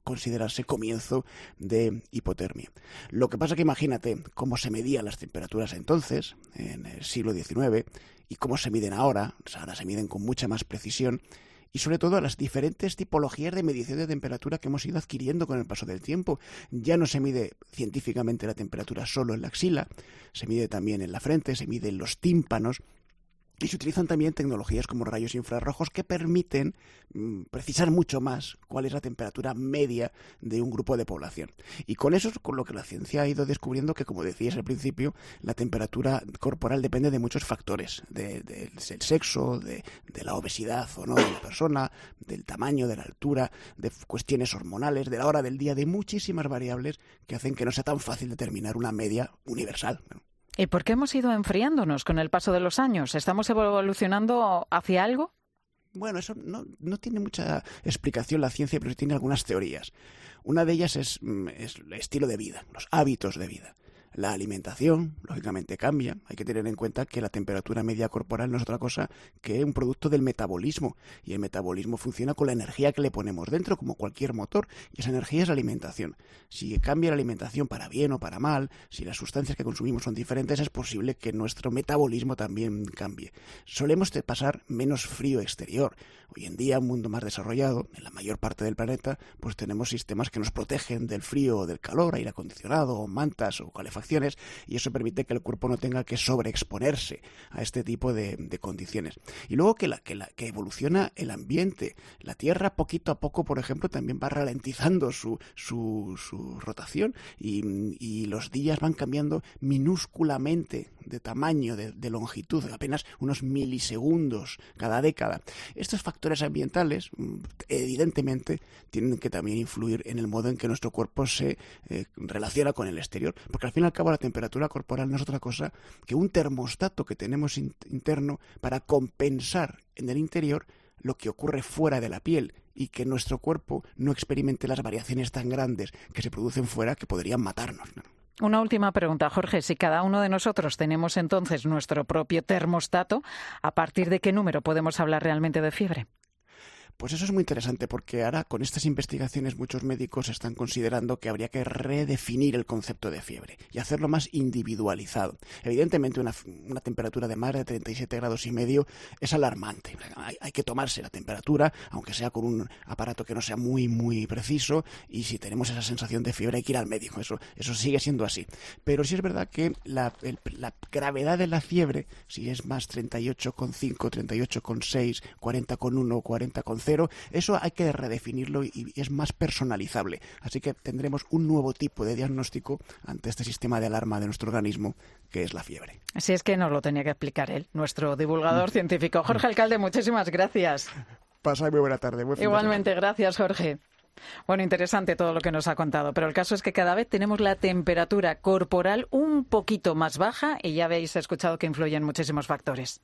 considerarse comienzo de hipotermia. Lo que pasa que imagínate cómo se medían las temperaturas entonces, en el siglo diecinueve, y cómo se miden ahora. O sea, ahora se miden con mucha más precisión, y sobre todo las diferentes tipologías de medición de temperatura que hemos ido adquiriendo con el paso del tiempo. Ya no se mide científicamente la temperatura solo en la axila, se mide también en la frente, se mide en los tímpanos, y se utilizan también tecnologías como rayos infrarrojos que permiten mmm, precisar mucho más cuál es la temperatura media de un grupo de población. Y con eso es con lo que la ciencia ha ido descubriendo que, como decías al principio, la temperatura corporal depende de muchos factores, de, de, del sexo, de, de la obesidad o no de la persona, del tamaño, de la altura, de cuestiones hormonales, de la hora del día, de muchísimas variables que hacen que no sea tan fácil determinar una media universal, ¿no? ¿Y por qué hemos ido enfriándonos con el paso de los años? ¿Estamos evolucionando hacia algo? Bueno, eso no, no tiene mucha explicación la ciencia, pero sí tiene algunas teorías. Una de ellas es, es el estilo de vida, los hábitos de vida. La alimentación, lógicamente, cambia. Hay que tener en cuenta que la temperatura media corporal no es otra cosa que un producto del metabolismo. Y el metabolismo funciona con la energía que le ponemos dentro, como cualquier motor. Y esa energía es la alimentación. Si cambia la alimentación para bien o para mal, si las sustancias que consumimos son diferentes, es posible que nuestro metabolismo también cambie. Solemos pasar menos frío exterior. Hoy en día, un mundo más desarrollado, en la mayor parte del planeta, pues tenemos sistemas que nos protegen del frío o del calor, aire acondicionado, o mantas o calefacciones, y eso permite que el cuerpo no tenga que sobreexponerse a este tipo de, de condiciones. Y luego que, la, que, la, que evoluciona el ambiente. La Tierra poquito a poco, por ejemplo, también va ralentizando su, su, su rotación y, y los días van cambiando minúsculamente de tamaño, de, de longitud, apenas unos milisegundos cada década. Estos factores ambientales, evidentemente, tienen que también influir en el modo en que nuestro cuerpo se eh, relaciona con el exterior, porque al fin y al cabo la temperatura corporal no es otra cosa que un termostato que tenemos in- interno para compensar en el interior lo que ocurre fuera de la piel y que nuestro cuerpo no experimente las variaciones tan grandes que se producen fuera que podrían matarnos, ¿no? Una última pregunta, Jorge. Si cada uno de nosotros tenemos entonces nuestro propio termostato, ¿a partir de qué número podemos hablar realmente de fiebre? Pues eso es muy interesante porque ahora con estas investigaciones muchos médicos están considerando que habría que redefinir el concepto de fiebre y hacerlo más individualizado. Evidentemente una, una temperatura de más de treinta y siete grados y medio es alarmante. Hay, hay que tomarse la temperatura, aunque sea con un aparato que no sea muy muy preciso, y si tenemos esa sensación de fiebre hay que ir al médico. Eso, eso sigue siendo así. Pero sí es verdad que la, el, la gravedad de la fiebre, si es más treinta y ocho coma cinco, treinta y ocho coma seis, cuarenta coma uno, cuarenta coma cero, eso hay que redefinirlo y es más personalizable. Así que tendremos un nuevo tipo de diagnóstico ante este sistema de alarma de nuestro organismo, que es la fiebre. Así es que nos lo tenía que explicar él, nuestro divulgador científico. Jorge Alcalde, muchísimas gracias. Pasa muy buena tarde. Buen fin de Igualmente, semana. Gracias, Jorge. Bueno, interesante todo lo que nos ha contado, pero el caso es que cada vez tenemos la temperatura corporal un poquito más baja y ya habéis escuchado que influyen muchísimos factores.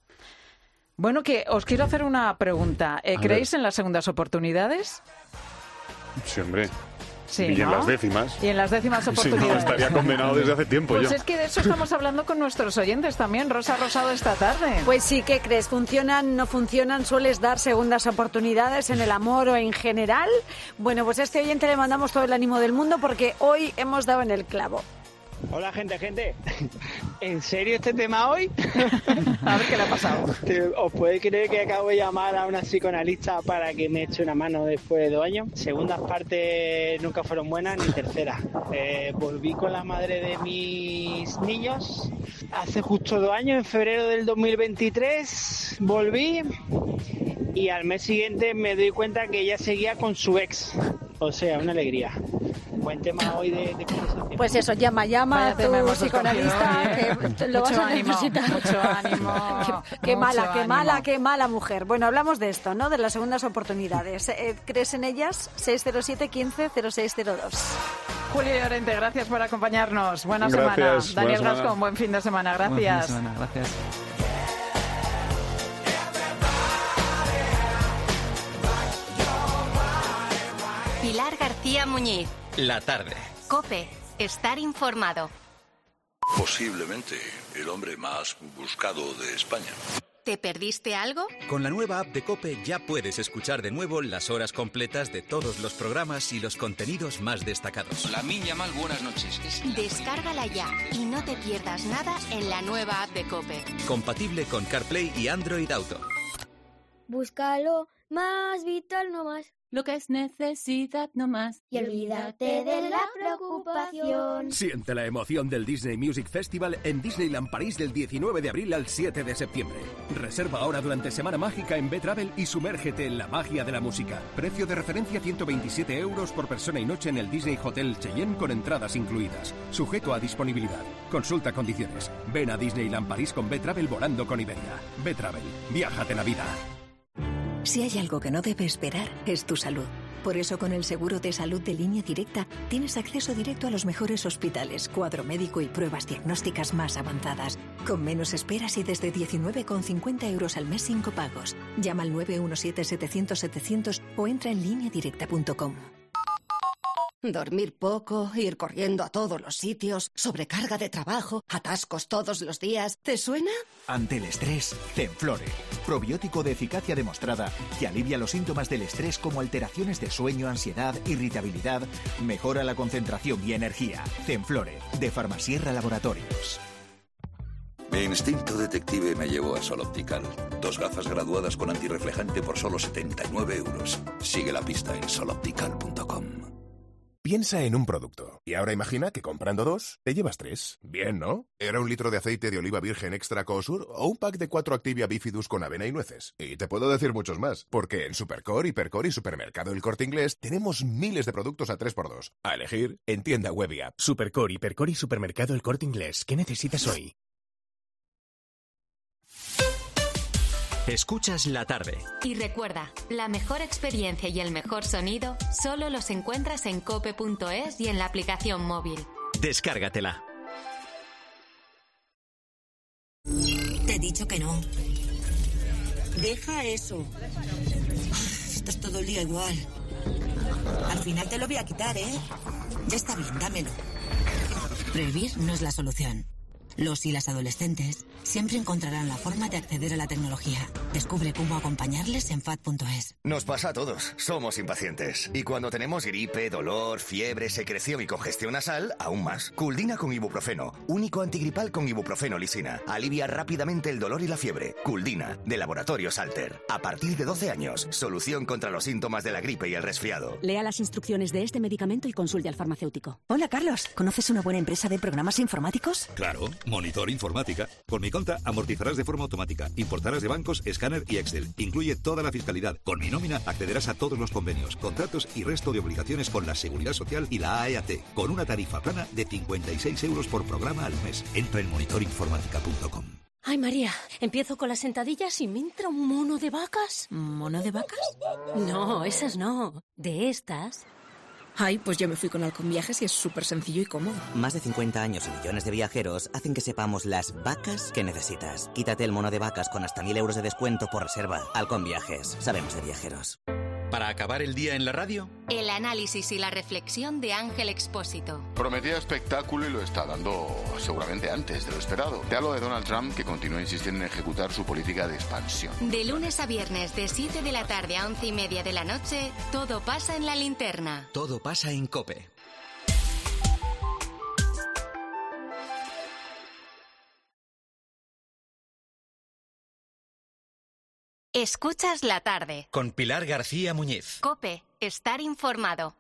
Bueno, que os quiero hacer una pregunta. Eh, ¿Creéis en las segundas oportunidades? Sí, hombre. Sí, y ¿no? en las décimas. Y en las décimas Si oportunidades. no, estaría condenado desde hace tiempo Pues ya. es que de eso estamos hablando con nuestros oyentes también. Rosa Rosado esta tarde. Pues sí, ¿qué crees? ¿Funcionan, no funcionan? ¿Sueles dar segundas oportunidades en el amor o en general? Bueno, pues a este oyente le mandamos todo el ánimo del mundo porque hoy hemos dado en el clavo. Hola, gente, gente. ¿En serio este tema hoy? A ver qué le ha pasado. ¿Os podéis creer que acabo de llamar a una psicoanalista para que me eche una mano después de dos años? Segundas partes nunca fueron buenas, ni terceras. Eh, volví con la madre de mis niños hace justo dos años, en febrero del dos mil veintitrés. Volví y al mes siguiente me doy cuenta que ella seguía con su ex. O sea, una alegría. Buen tema hoy de, de conversación. Pues eso, llama, llama a tu psicoanalista, que lo vas Mucho a ánimo, necesitar. mucho ánimo. Qué, qué mucho mala, qué ánimo. mala, qué mala mujer. Bueno, hablamos de esto, ¿no? De las segundas oportunidades. Eh, ¿Crees en ellas? seis cero siete, quince, cero seis cero dos. Julio Llorente, gracias por acompañarnos. Buena Gracias, semana. buena Daniel semana. Gascón, buen fin de semana. Buen fin de Gracias. semana, gracias. Pilar García Muñiz. La tarde. COPE. Estar informado. Posiblemente el hombre más buscado de España. ¿Te perdiste algo? Con la nueva app de COPE ya puedes escuchar de nuevo las horas completas de todos los programas y los contenidos más destacados. La Minya Mal, buenas noches. Descárgala ya y no te pierdas nada en la nueva app de COPE. Compatible con CarPlay y Android Auto. Búscalo más vital, no más. Lo que es necesidad no más. Y olvídate de la preocupación. Siente la emoción del Disney Music Festival en Disneyland París del diecinueve de abril al siete de septiembre. Reserva ahora durante Semana Mágica en B-Travel y sumérgete en la magia de la música. Precio de referencia ciento veintisiete euros por persona y noche en el Disney Hotel Cheyenne con entradas incluidas. Sujeto a disponibilidad. Consulta condiciones. Ven a Disneyland París con B-Travel volando con Iberia. B-Travel. Viájate la vida. Si hay algo que no debe esperar, es tu salud. Por eso, con el seguro de salud de Línea Directa, tienes acceso directo a los mejores hospitales, cuadro médico y pruebas diagnósticas más avanzadas, con menos esperas y desde diecinueve con cincuenta euros al mes sin copagos. Llama al nueve uno siete, setecientos, setecientos o entra en línea directa punto com. Dormir poco, ir corriendo a todos los sitios, sobrecarga de trabajo, atascos todos los días. ¿Te suena? Ante el estrés, Zenflore. Probiótico de eficacia demostrada que alivia los síntomas del estrés como alteraciones de sueño, ansiedad, irritabilidad, mejora la concentración y energía. Zenflore, de Farmasierra Laboratorios. Mi instinto detective me llevó a Sol Optical. Dos gafas graduadas con antirreflejante por solo setenta y nueve euros. Sigue la pista en sol optical punto com. Piensa en un producto y ahora imagina que comprando dos te llevas tres. Bien, ¿no? ¿Era un litro de aceite de oliva virgen extra Cosur o un pack de cuatro Activia Bifidus con avena y nueces? Y te puedo decir muchos más, porque en Supercore, Hipercore y Supermercado El Corte Inglés tenemos miles de productos a tres por dos. A elegir en tienda web y app. Supercore, Hipercore y Supermercado El Corte Inglés. ¿Qué necesitas hoy? Escuchas la tarde. Y recuerda, la mejor experiencia y el mejor sonido solo los encuentras en cope punto es y en la aplicación móvil. Descárgatela. Te he dicho que no. Deja eso. Estás todo el día igual. Al final te lo voy a quitar, ¿eh? Ya está bien, dámelo. Prohibir no es la solución. Los y las adolescentes siempre encontrarán la forma de acceder a la tecnología. Descubre cómo acompañarles en fat punto es. Nos pasa a todos, somos impacientes. Y cuando tenemos gripe, dolor, fiebre, secreción y congestión nasal, aún más. Culdina con ibuprofeno, único antigripal con ibuprofeno lisina. Alivia rápidamente el dolor y la fiebre. Culdina, de Laboratorios Alter. A partir de doce años, solución contra los síntomas de la gripe y el resfriado. Lea las instrucciones de este medicamento y consulte al farmacéutico. Hola, Carlos. ¿Conoces una buena empresa de programas informáticos? Claro. Monitor Informática. Por mi cuenta, amortizarás de forma automática, importarás de bancos, escáner y Excel. Incluye toda la fiscalidad. Con mi nómina accederás a todos los convenios, contratos y resto de obligaciones con la Seguridad Social y la A E A T, con una tarifa plana de cincuenta y seis euros por programa al mes. Entra en monitor informática punto com. Ay, María, empiezo con las sentadillas y me entra un mono de vacas. ¿Mono de vacas? No, esas no. De estas... Ay, pues yo me fui con Halcón Viajes y es súper sencillo y cómodo. Más de cincuenta años y millones de viajeros hacen que sepamos las vacas que necesitas. Quítate el mono de vacas con hasta mil euros de descuento por reserva. Halcón Viajes. Sabemos de viajeros. Para acabar el día en la radio, el análisis y la reflexión de Ángel Expósito. Prometía espectáculo y lo está dando seguramente antes de lo esperado. Te hablo de Donald Trump, que continúa insistiendo en ejecutar su política de expansión. De lunes a viernes, de siete de la tarde a once y media de la noche, todo pasa en la linterna. Todo pasa en COPE. Escuchas la tarde. Con Pilar García Muñiz. COPE, estar informado.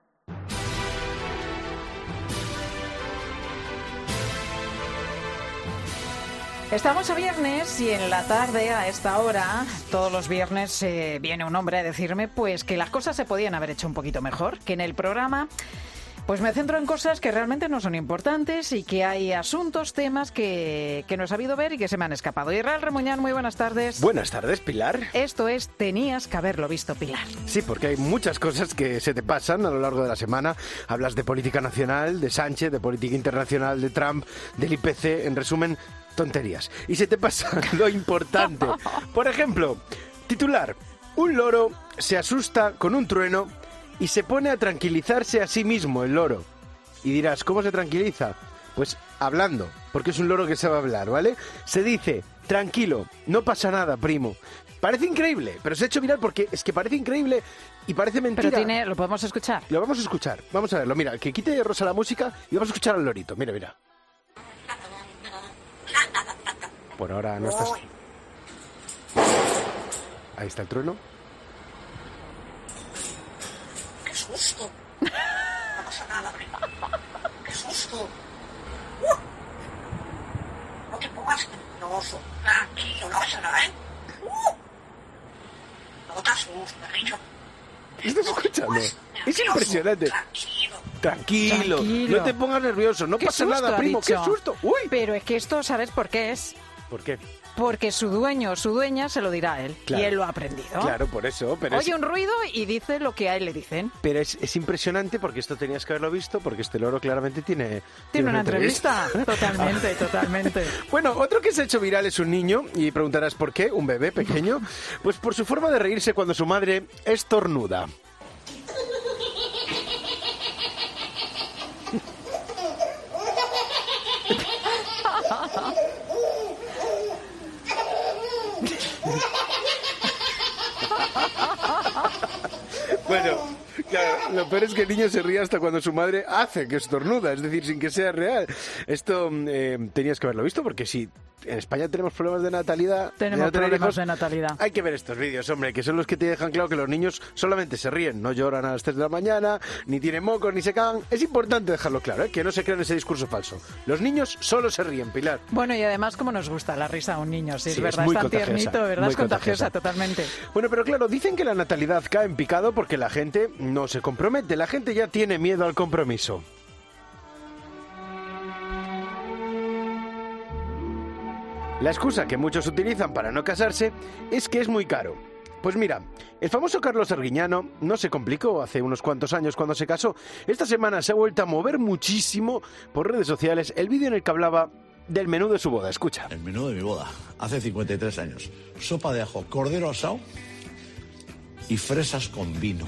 Estamos a viernes y en la tarde, a esta hora, todos los viernes eh, viene un hombre a decirme pues que las cosas se podían haber hecho un poquito mejor, que en el programa... Pues me centro en cosas que realmente no son importantes y que hay asuntos, temas que, que no he sabido ver y que se me han escapado. Israel Remuñán, muy buenas tardes. Buenas tardes, Pilar. Esto es Tenías que haberlo visto, Pilar. Sí, porque hay muchas cosas que se te pasan a lo largo de la semana. Hablas de política nacional, de Sánchez, de política internacional, de Trump, del I P C, en resumen, tonterías. Y se te pasa lo importante. Por ejemplo, titular, un loro se asusta con un trueno y se pone a tranquilizarse a sí mismo, el loro. Y dirás, ¿cómo se tranquiliza? Pues hablando, porque es un loro que sabe hablar, ¿vale? Se dice, tranquilo, no pasa nada, primo. Parece increíble, pero se ha hecho viral porque es que parece increíble y parece mentira. Pero tiene, ¿lo podemos escuchar? Lo vamos a escuchar, vamos a verlo. Mira, que quite Rosa la música y vamos a escuchar al lorito. Mira, mira. Por ahora no estás... Ahí está el trueno. ¡Qué susto! No pasa nada, primo. ¡Qué susto! Uh. No te pongas nervioso. Tranquilo, no pasa nada, ¿eh? Uh. No te asustes, perrillo. ¿Estás escuchando? Es impresionante. Tranquilo. Tranquilo. Tranquilo. No te pongas nervioso. No pasa susto, nada, primo. ¡Qué susto! ¡Uy! Pero es que esto, ¿sabes por qué es? ¿Por qué? Porque su dueño o su dueña se lo dirá a él. Claro. Y él lo ha aprendido. Claro, por eso. Pero Oye es... un ruido y dice lo que a él le dicen. Pero es, es impresionante porque esto tenías que haberlo visto, porque este loro claramente tiene... Tiene, tiene una, una entrevista. entrevista. Totalmente, totalmente. Bueno, otro que se ha hecho viral es un niño, y preguntarás por qué, un bebé pequeño, pues por su forma de reírse cuando su madre estornuda. Bueno, claro, lo peor es que el niño se ríe hasta cuando su madre hace que estornuda, es decir, sin que sea real. Esto eh, tenías que haberlo visto, porque si en España tenemos problemas de natalidad... Tenemos de problemas hijos, de natalidad. Hay que ver estos vídeos, hombre, que son los que te dejan claro que los niños solamente se ríen, no lloran a las tres de la mañana, ni tienen mocos, ni se cagan. Es importante dejarlo claro, ¿eh? Que no se crean ese discurso falso. Los niños solo se ríen, Pilar. Bueno, y además, como nos gusta la risa a un niño, si sí, es sí, verdad, es, es tan contagiosa, tiernito, ¿verdad? Es contagiosa, contagiosa totalmente. Bueno, pero claro, dicen que la natalidad cae en picado porque la gente no se compromete, la gente ya tiene miedo al compromiso. La excusa que muchos utilizan para no casarse es que es muy caro. Pues mira, el famoso Carlos Arguiñano no se complicó hace unos cuantos años cuando se casó. Esta semana se ha vuelto a mover muchísimo por redes sociales el vídeo en el que hablaba del menú de su boda. Escucha. El menú de mi boda, hace cincuenta y tres años. Sopa de ajo, cordero asado y fresas con vino.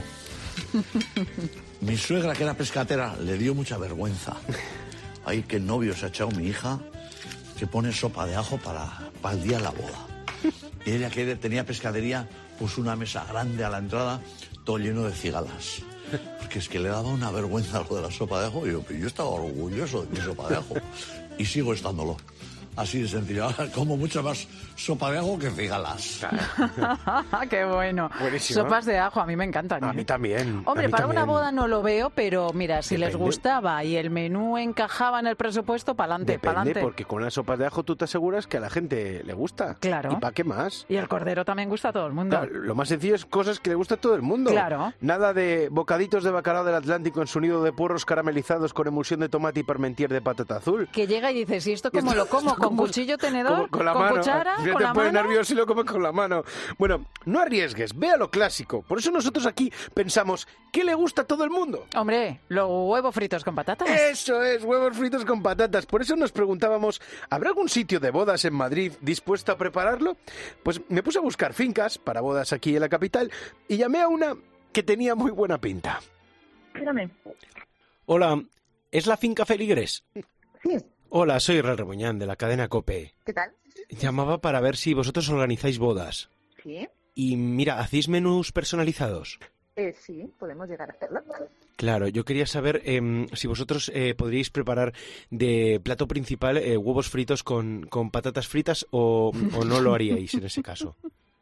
Mi suegra, que era pescatera, le dio mucha vergüenza. Ay, qué novio se ha echado mi hija, que pone sopa de ajo para, para el día de la boda. Y ella, que tenía pescadería, puso una mesa grande a la entrada, todo lleno de cigalas. Porque es que le daba una vergüenza lo de la sopa de ajo. Y yo, yo estaba orgulloso de mi sopa de ajo. Y sigo estándolo. Así de sencillo. Ahora como mucha más sopa de ajo que cigalas. ¡Qué bueno! Buenísimo. Sopas de ajo, a mí me encantan. ¿eh? A mí también. Hombre, mí para también. una boda no lo veo, pero mira, si Depende. les gustaba y el menú encajaba en el presupuesto, pa'lante, Depende, pa'lante. porque con las sopas de ajo tú te aseguras que a la gente le gusta. Claro. ¿Y para qué más? Y el cordero también gusta a todo el mundo. Claro, lo más sencillo es cosas que le gusta a todo el mundo. Claro. Nada de bocaditos de bacalao del Atlántico en su nido de puerros caramelizados con emulsión de tomate y parmentier de patata azul. Que llega y dices, ¿y esto cómo lo como? ¿Con cuchillo, tenedor? Con, con la ¿Con mano. cuchara? Ya ¿Con te la pone mano? nervioso y lo comes con la mano. Bueno, no arriesgues, vea lo clásico. Por eso nosotros aquí pensamos, ¿qué le gusta a todo el mundo? Hombre, los huevos fritos con patatas. Eso es, huevos fritos con patatas. Por eso nos preguntábamos, ¿habrá algún sitio de bodas en Madrid dispuesto a prepararlo? Pues me puse a buscar fincas para bodas aquí en la capital y llamé a una que tenía muy buena pinta. Dígame. Hola, ¿es la finca Feligres? Sí. Hola, soy Ral Rebuñán, de la cadena COPE. ¿Qué tal? Llamaba para ver si vosotros organizáis bodas. Sí. Y mira, ¿hacéis menús personalizados? Eh, sí, podemos llegar a hacerlo. Claro, yo quería saber eh, si vosotros eh, podríais preparar de plato principal eh, huevos fritos con, con patatas fritas o, o no lo haríais en ese caso.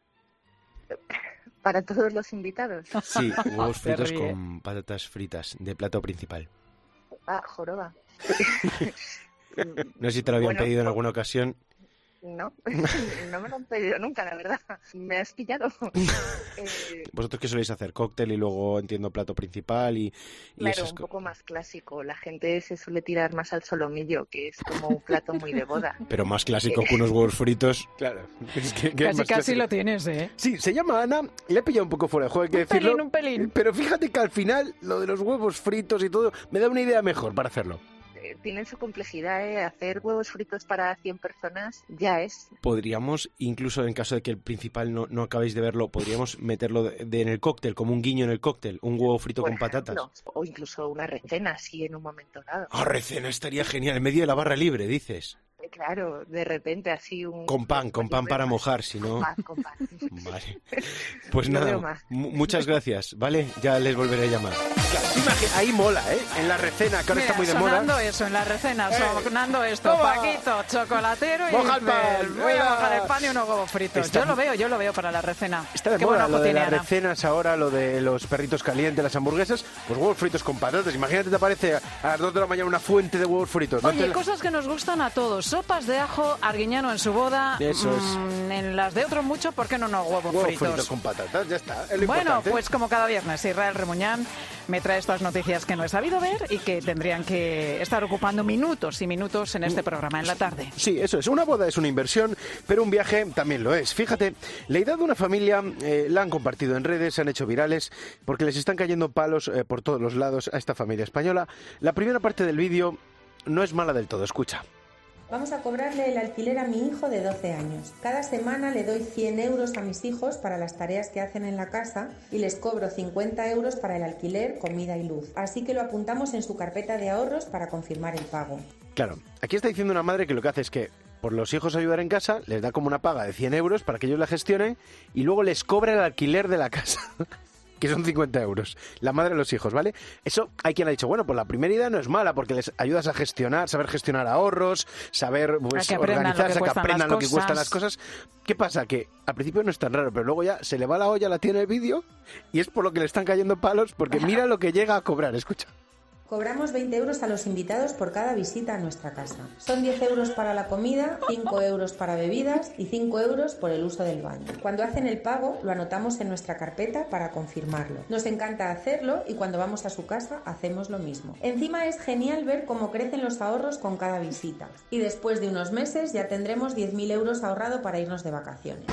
¿Para todos los invitados? Sí, huevos Se fritos ríe. con patatas fritas de plato principal. Ah, joroba. No sé si te lo habían Bueno, pedido en alguna ocasión. No, no me lo han pedido nunca, la verdad. Me has pillado. Eh, ¿Vosotros qué soléis hacer? ¿Cóctel y luego, entiendo, plato principal y, y claro, esas un cosas? poco más clásico. La gente se suele tirar más al solomillo, que es como un plato muy de boda. Pero más clásico que unos huevos fritos. Claro. Es que- que es Casi, más casi clásico. lo tienes, ¿eh? Sí, se llama Ana, le he pillado un poco fuera de juego, hay que Un decirlo. pelín, un pelín. Pero fíjate que al final lo de los huevos fritos y todo me da una idea mejor para hacerlo. Eh, Tienen su complejidad, ¿eh? Hacer huevos fritos para cien personas ya es. Podríamos, incluso en caso de que el principal no, no acabéis de verlo, podríamos meterlo de, de en el cóctel, como un guiño en el cóctel, un huevo frito por con patatas. ejemplo, o incluso una recena, así en un momento dado. Ah, recena estaría genial, en medio de la barra libre, dices. Eh, claro, de repente así un... Con pan, con pan para mojar, si no... Pan, con pan. Vale. Pues No nada, veo más. m- muchas gracias, ¿vale? Ya les volveré a llamar. Claro, tú imagi- ahí mola, ¿eh? En la recena, que ahora Mira, está muy de sonando moda. eso en la recena, Eh, sonando esto. toma. Paquito, chocolatero y Moja el pan, dices, voy a venga. mojar el pan y unos huevos fritos. Está- Yo lo veo, yo lo veo para la recena. Está de Qué moda buen ojo lo de tiene las Ana. recenas ahora, lo de los perritos calientes, las hamburguesas, pues huevos fritos con patatas. Imagínate, te aparece a las dos de la mañana una fuente de huevos fritos. ¿no? Oye, Te la- cosas que nos gustan a todos. Sopas de ajo, Arguiñano en su boda. Eso es. mm, en las de otros mucho, ¿por qué no no huevos, Huevos fritos? fritos con patatas, ya está. Es lo Bueno, importante. pues como cada viernes, Israel Remuñán me trae estas noticias que no he sabido ver y que tendrían que estar ocupando minutos y minutos en este programa en la tarde. Sí, eso es. Una boda es una inversión, pero un viaje también lo es. Fíjate, la idea de una familia eh, la han compartido en redes, se han hecho virales, porque les están cayendo palos eh, por todos los lados a esta familia española. La primera parte del vídeo no es mala del todo, escucha. Vamos a cobrarle el alquiler a mi hijo de doce años. Cada semana le doy cien euros a mis hijos para las tareas que hacen en la casa y les cobro cincuenta euros para el alquiler, comida y luz. Así que lo apuntamos en su carpeta de ahorros para confirmar el pago. Claro, aquí está diciendo una madre que lo que hace es que por los hijos ayudar en casa, les da como una paga de cien euros para que ellos la gestionen y luego les cobra el alquiler de la casa. Que son cincuenta euros. La madre de los hijos, ¿vale? Eso hay quien ha dicho, bueno, pues la primera idea no es mala porque les ayudas a gestionar, saber gestionar ahorros, saber pues, A que aprendan lo que organizarse, a que cuestan aprendan las lo que cosas. cuestan las cosas. ¿Qué pasa? Que al principio no es tan raro, pero luego ya se le va la olla, la tiene el vídeo y es por lo que le están cayendo palos porque mira lo que llega a cobrar, escucha. Cobramos veinte euros a los invitados por cada visita a nuestra casa. Son diez euros para la comida, cinco euros para bebidas y cinco euros por el uso del baño. Cuando hacen el pago, lo anotamos en nuestra carpeta para confirmarlo. Nos encanta hacerlo y cuando vamos a su casa hacemos lo mismo. Encima es genial ver cómo crecen los ahorros con cada visita. Y después de unos meses ya tendremos diez mil euros ahorrado para irnos de vacaciones.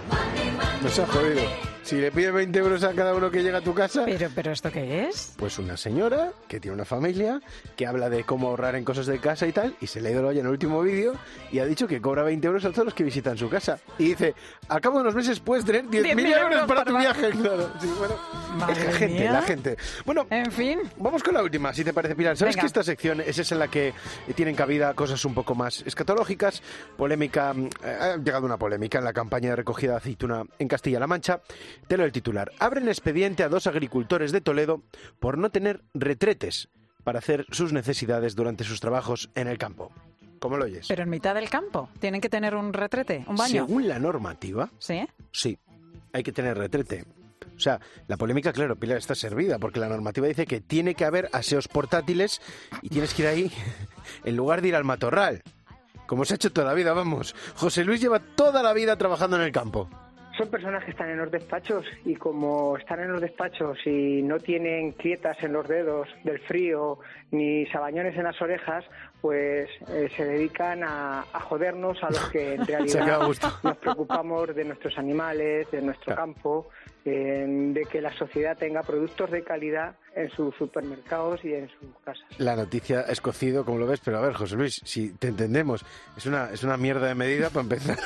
Nos ha jodido. Si le pides veinte euros a cada uno que llega a tu casa... Pero, pero ¿esto qué es? Pues una señora que tiene una familia, que habla de cómo ahorrar en cosas de casa y tal, y se le ha ido la olla en el último vídeo y ha dicho que cobra veinte euros a todos los que visitan su casa. Y dice, al cabo de unos meses puedes tener diez mil euros para tu viaje. Claro, sí, bueno, es la gente, mía. la gente. Bueno, en fin. Vamos con la última, si te parece, Pilar. ¿Sabes Venga. que esta sección es esa en la que tienen cabida cosas un poco más escatológicas? Polémica, eh, ha llegado una polémica en la campaña de recogida de aceituna en Castilla-La Mancha. Te leo el titular. Abren expediente a dos agricultores de Toledo por no tener retretes para hacer sus necesidades durante sus trabajos en el campo. ¿Cómo lo oyes? Pero en mitad del campo. ¿Tienen que tener un retrete, un baño? Según la normativa, ¿Sí? sí, hay que tener retrete. O sea, la polémica, claro, Pilar, está servida, porque la normativa dice que tiene que haber aseos portátiles y tienes que ir ahí en lugar de ir al matorral. Como se ha hecho toda la vida, vamos. José Luis lleva toda la vida trabajando en el campo. Son personas que están en los despachos y como están en los despachos y no tienen grietas en los dedos del frío ni sabañones en las orejas, pues eh, se dedican a, a jodernos a los que en Se acaba realidad a gusto. nos preocupamos de nuestros animales, de nuestro campo, eh, de que la sociedad tenga productos de calidad en sus supermercados y en sus casas. La noticia es cocido, como lo ves, pero a ver, José Luis, si te entendemos, es una, es una mierda de medida para empezar.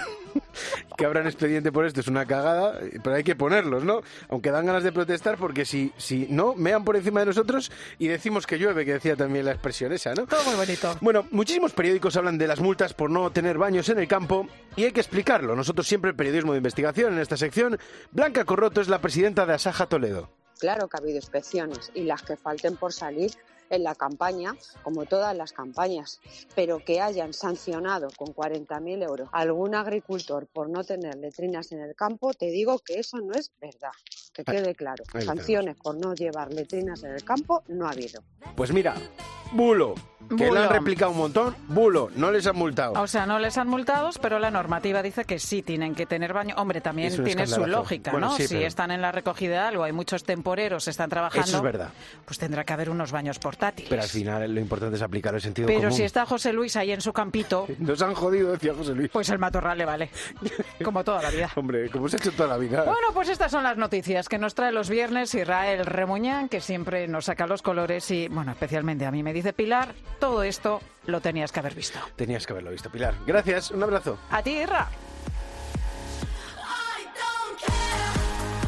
Que abran expediente por esto es una cagada, pero hay que ponerlos, ¿no? Aunque dan ganas de protestar porque si, si no, mean por encima de nosotros y decimos que llueve, que decía también la expresión esa, ¿no? Todo muy bonito. Bueno, muchísimos periódicos hablan de las multas por no tener baños en el campo y hay que explicarlo. Nosotros siempre el periodismo de investigación en esta sección. Blanca Corroto es la presidenta de Asaja Toledo. Claro que ha habido inspecciones y las que falten por salir en la campaña, como todas las campañas, pero que hayan sancionado con cuarenta mil euros a algún agricultor por no tener letrinas en el campo, te digo que eso no es verdad, que quede claro. ahí Sanciones por no llevar letrinas en el campo no ha habido. Pues mira, bulo, que Bulo. le han replicado un montón, bulo, no les han multado. O sea, no les han multado, pero la normativa dice que sí tienen que tener baño. Hombre, también Es un tiene su escandalazo. lógica, Bueno, ¿no? sí, si pero- están en la recogida de algo, hay muchos temporeros, están trabajando. Eso es verdad. Pues tendrá que haber unos baños portátiles. Pero al final lo importante es aplicar el sentido Pero común. si está José Luis ahí en su campito, Nos han jodido, decía José Luis. pues el matorral le vale. Como toda la vida. Hombre, como se ha hecho toda la vida. Bueno, pues estas son las noticias que nos trae los viernes Israel Remuñán, que siempre nos saca los colores y, bueno, especialmente a mí me dice Pilar, todo esto lo tenías que haber visto. Tenías que haberlo visto, Pilar. Gracias, un abrazo. A ti, Irra.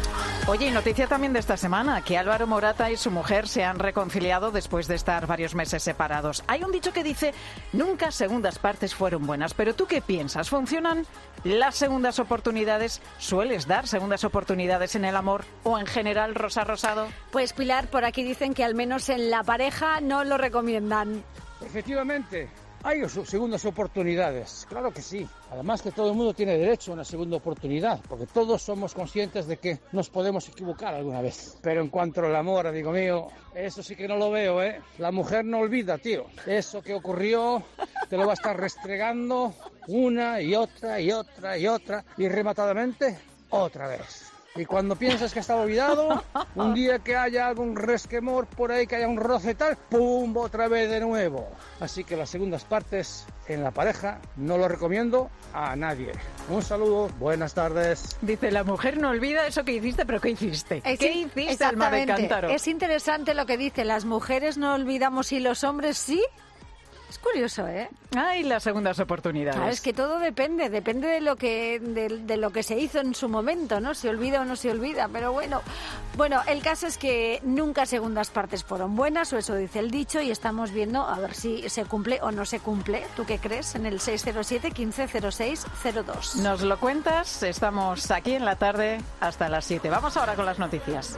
Oye, y noticia también de esta semana, que Álvaro Morata y su mujer se han reconciliado después de estar varios meses separados. Hay un dicho que dice, nunca segundas partes fueron buenas, pero ¿tú qué piensas? ¿Funcionan las segundas oportunidades? ¿Sueles dar segundas oportunidades en el amor o en general, Rosa Rosado? Pues Pilar, por aquí dicen que al menos en la pareja no lo recomiendan. Efectivamente. Hay segundas oportunidades, claro que sí. Además que todo el mundo tiene derecho a una segunda oportunidad, porque todos somos conscientes de que nos podemos equivocar alguna vez. Pero en cuanto al amor, amigo mío, eso sí que no lo veo, ¿eh? La mujer no olvida, tío. Eso que ocurrió te lo va a estar restregando una y otra y otra y otra y rematadamente otra vez. Y cuando piensas que está olvidado, un día que haya algún resquemor por ahí, que haya un roce tal, ¡pum!, otra vez de nuevo. Así que las segundas partes en la pareja no lo recomiendo a nadie. Un saludo, buenas tardes. Dice, la mujer no olvida eso que hiciste, pero ¿qué hiciste? Es, ¿Qué hiciste, Alma de Cántaro? Es interesante lo que dice, las mujeres no olvidamos y los hombres sí. Es curioso, ¿eh? Ay, las segundas oportunidades. Claro, es que todo depende, depende de lo que de, de lo que se hizo en su momento, ¿no? Se olvida o no se olvida, pero bueno. Bueno, el caso es que nunca segundas partes fueron buenas, o eso dice el dicho, y estamos viendo a ver si se cumple o no se cumple. ¿Tú qué crees? En el seis cero siete, quince cero seis cero dos. Nos lo cuentas, estamos aquí en la tarde hasta las siete. Vamos ahora con las noticias.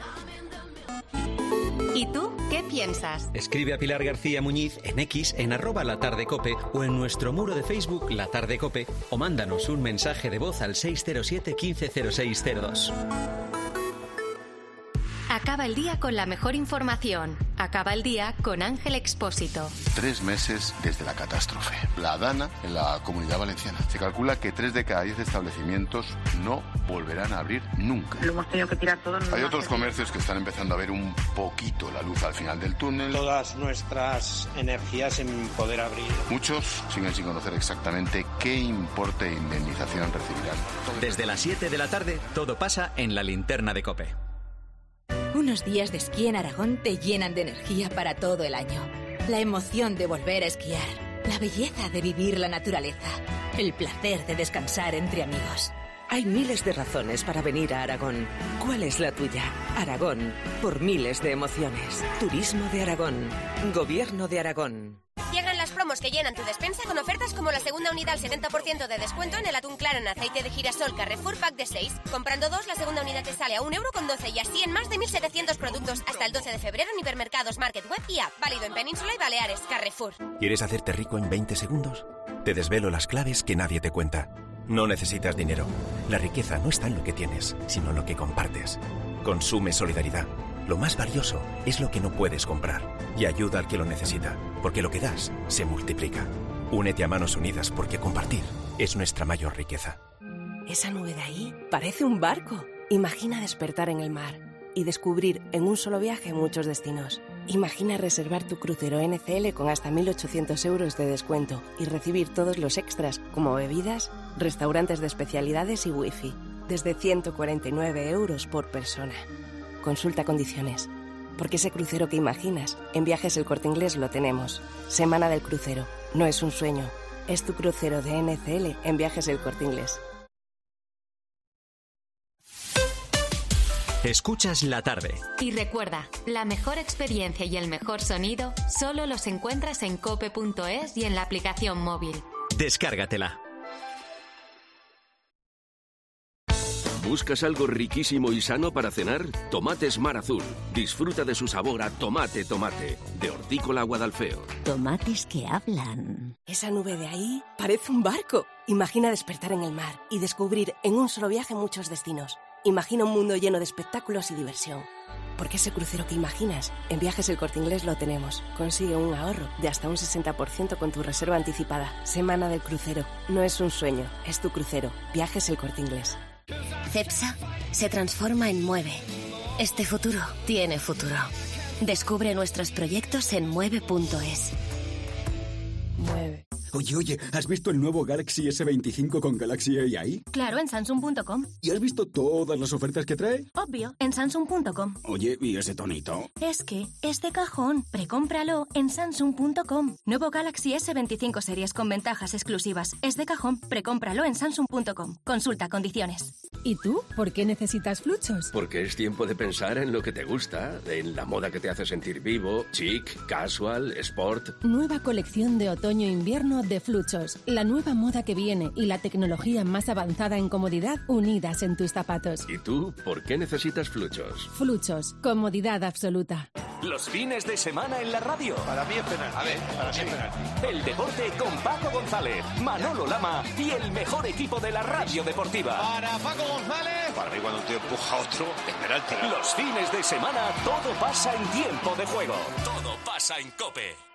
¿Y tú qué piensas? Escribe a Pilar García Muñiz en X, en arroba La Tarde Cope o en nuestro muro de Facebook La Tarde Cope o mándanos un mensaje de voz al seis cero siete, quince cero seis cero dos. Acaba el día con la mejor información. Acaba el día con Ángel Expósito. Tres meses desde la catástrofe. La Dana en la Comunidad Valenciana. Se calcula que tres de cada diez establecimientos no volverán a abrir nunca. Lo hemos tenido que tirar todo. Hay otros comercios que están empezando a ver un poquito la luz al final del túnel. Todas nuestras energías en poder abrir. Muchos siguen sin conocer exactamente qué importe de indemnización recibirán. Desde las siete de la tarde, todo pasa en la linterna de COPE. Unos días de esquí en Aragón te llenan de energía para todo el año. La emoción de volver a esquiar, la belleza de vivir la naturaleza, el placer de descansar entre amigos. Hay miles de razones para venir a Aragón. ¿Cuál es la tuya? Aragón, por miles de emociones. Turismo de Aragón. Gobierno de Aragón. Llegan las promos que llenan tu despensa con ofertas como la segunda unidad al setenta por ciento de descuento en el atún claro en aceite de girasol Carrefour Pack de seis. Comprando dos, la segunda unidad te sale a un euro con doce y así en más de mil setecientos productos hasta el doce de febrero en hipermercados, Market Web y App. Válido en Península y Baleares. Carrefour. ¿Quieres hacerte rico en veinte segundos? Te desvelo las claves que nadie te cuenta. No necesitas dinero. La riqueza no está en lo que tienes, sino en lo que compartes. Consume solidaridad. Lo más valioso es lo que no puedes comprar. Y ayuda al que lo necesita, porque lo que das se multiplica. Únete a Manos Unidas porque compartir es nuestra mayor riqueza. Esa nube de ahí parece un barco. Imagina despertar en el mar y descubrir en un solo viaje muchos destinos. Imagina reservar tu crucero N C L con hasta mil ochocientos euros de descuento y recibir todos los extras como bebidas, restaurantes de especialidades y wifi, desde ciento cuarenta y nueve euros por persona. Consulta condiciones. Porque ese crucero que imaginas, en Viajes El Corte Inglés lo tenemos. Semana del crucero. No es un sueño. Es tu crucero de N C L en Viajes El Corte Inglés. Escuchas La Tarde. Y recuerda, la mejor experiencia y el mejor sonido solo los encuentras en cope punto es y en la aplicación móvil. Descárgatela. ¿Buscas algo riquísimo y sano para cenar? Tomates Mar Azul. Disfruta de su sabor a tomate tomate. De Hortícola Guadalfeo. Tomates que hablan. Esa nube de ahí parece un barco. Imagina despertar en el mar y descubrir en un solo viaje muchos destinos. Imagina un mundo lleno de espectáculos y diversión. Porque ese crucero que imaginas, en Viajes El Corte Inglés lo tenemos. Consigue un ahorro de hasta un sesenta por ciento con tu reserva anticipada. Semana del crucero. No es un sueño, es tu crucero. Viajes El Corte Inglés. Cepsa se transforma en Mueve. Este futuro tiene futuro. Descubre nuestros proyectos en mueve punto es. Mueve. Oye, oye, ¿has visto el nuevo Galaxy ese veinticinco con Galaxy A I? Claro, en Samsung punto com. ¿Y has visto todas las ofertas que trae? Obvio, en Samsung punto com. Oye, ¿y ese tonito? Es que es de cajón. Precómpralo en Samsung punto com. Nuevo Galaxy ese veinticinco series con ventajas exclusivas. Es de cajón. Precómpralo en Samsung punto com. Consulta condiciones. ¿Y tú? ¿Por qué necesitas Fluchos? Porque es tiempo de pensar en lo que te gusta, en la moda que te hace sentir vivo, chic, casual, sport. Nueva colección de otoño-invierno de Fluchos. La nueva moda que viene y la tecnología más avanzada en comodidad unidas en tus zapatos. ¿Y tú por qué necesitas Fluchos? Fluchos. Comodidad absoluta. Los fines de semana en la radio. Para mí es penalti. A ver, para mí es penalti. El deporte con Paco González, Manolo Lama y el mejor equipo de la radio deportiva. Para Paco González. Para mí cuando un tío empuja a otro, es penalti. Los fines de semana todo pasa en tiempo de juego. Todo pasa en COPE.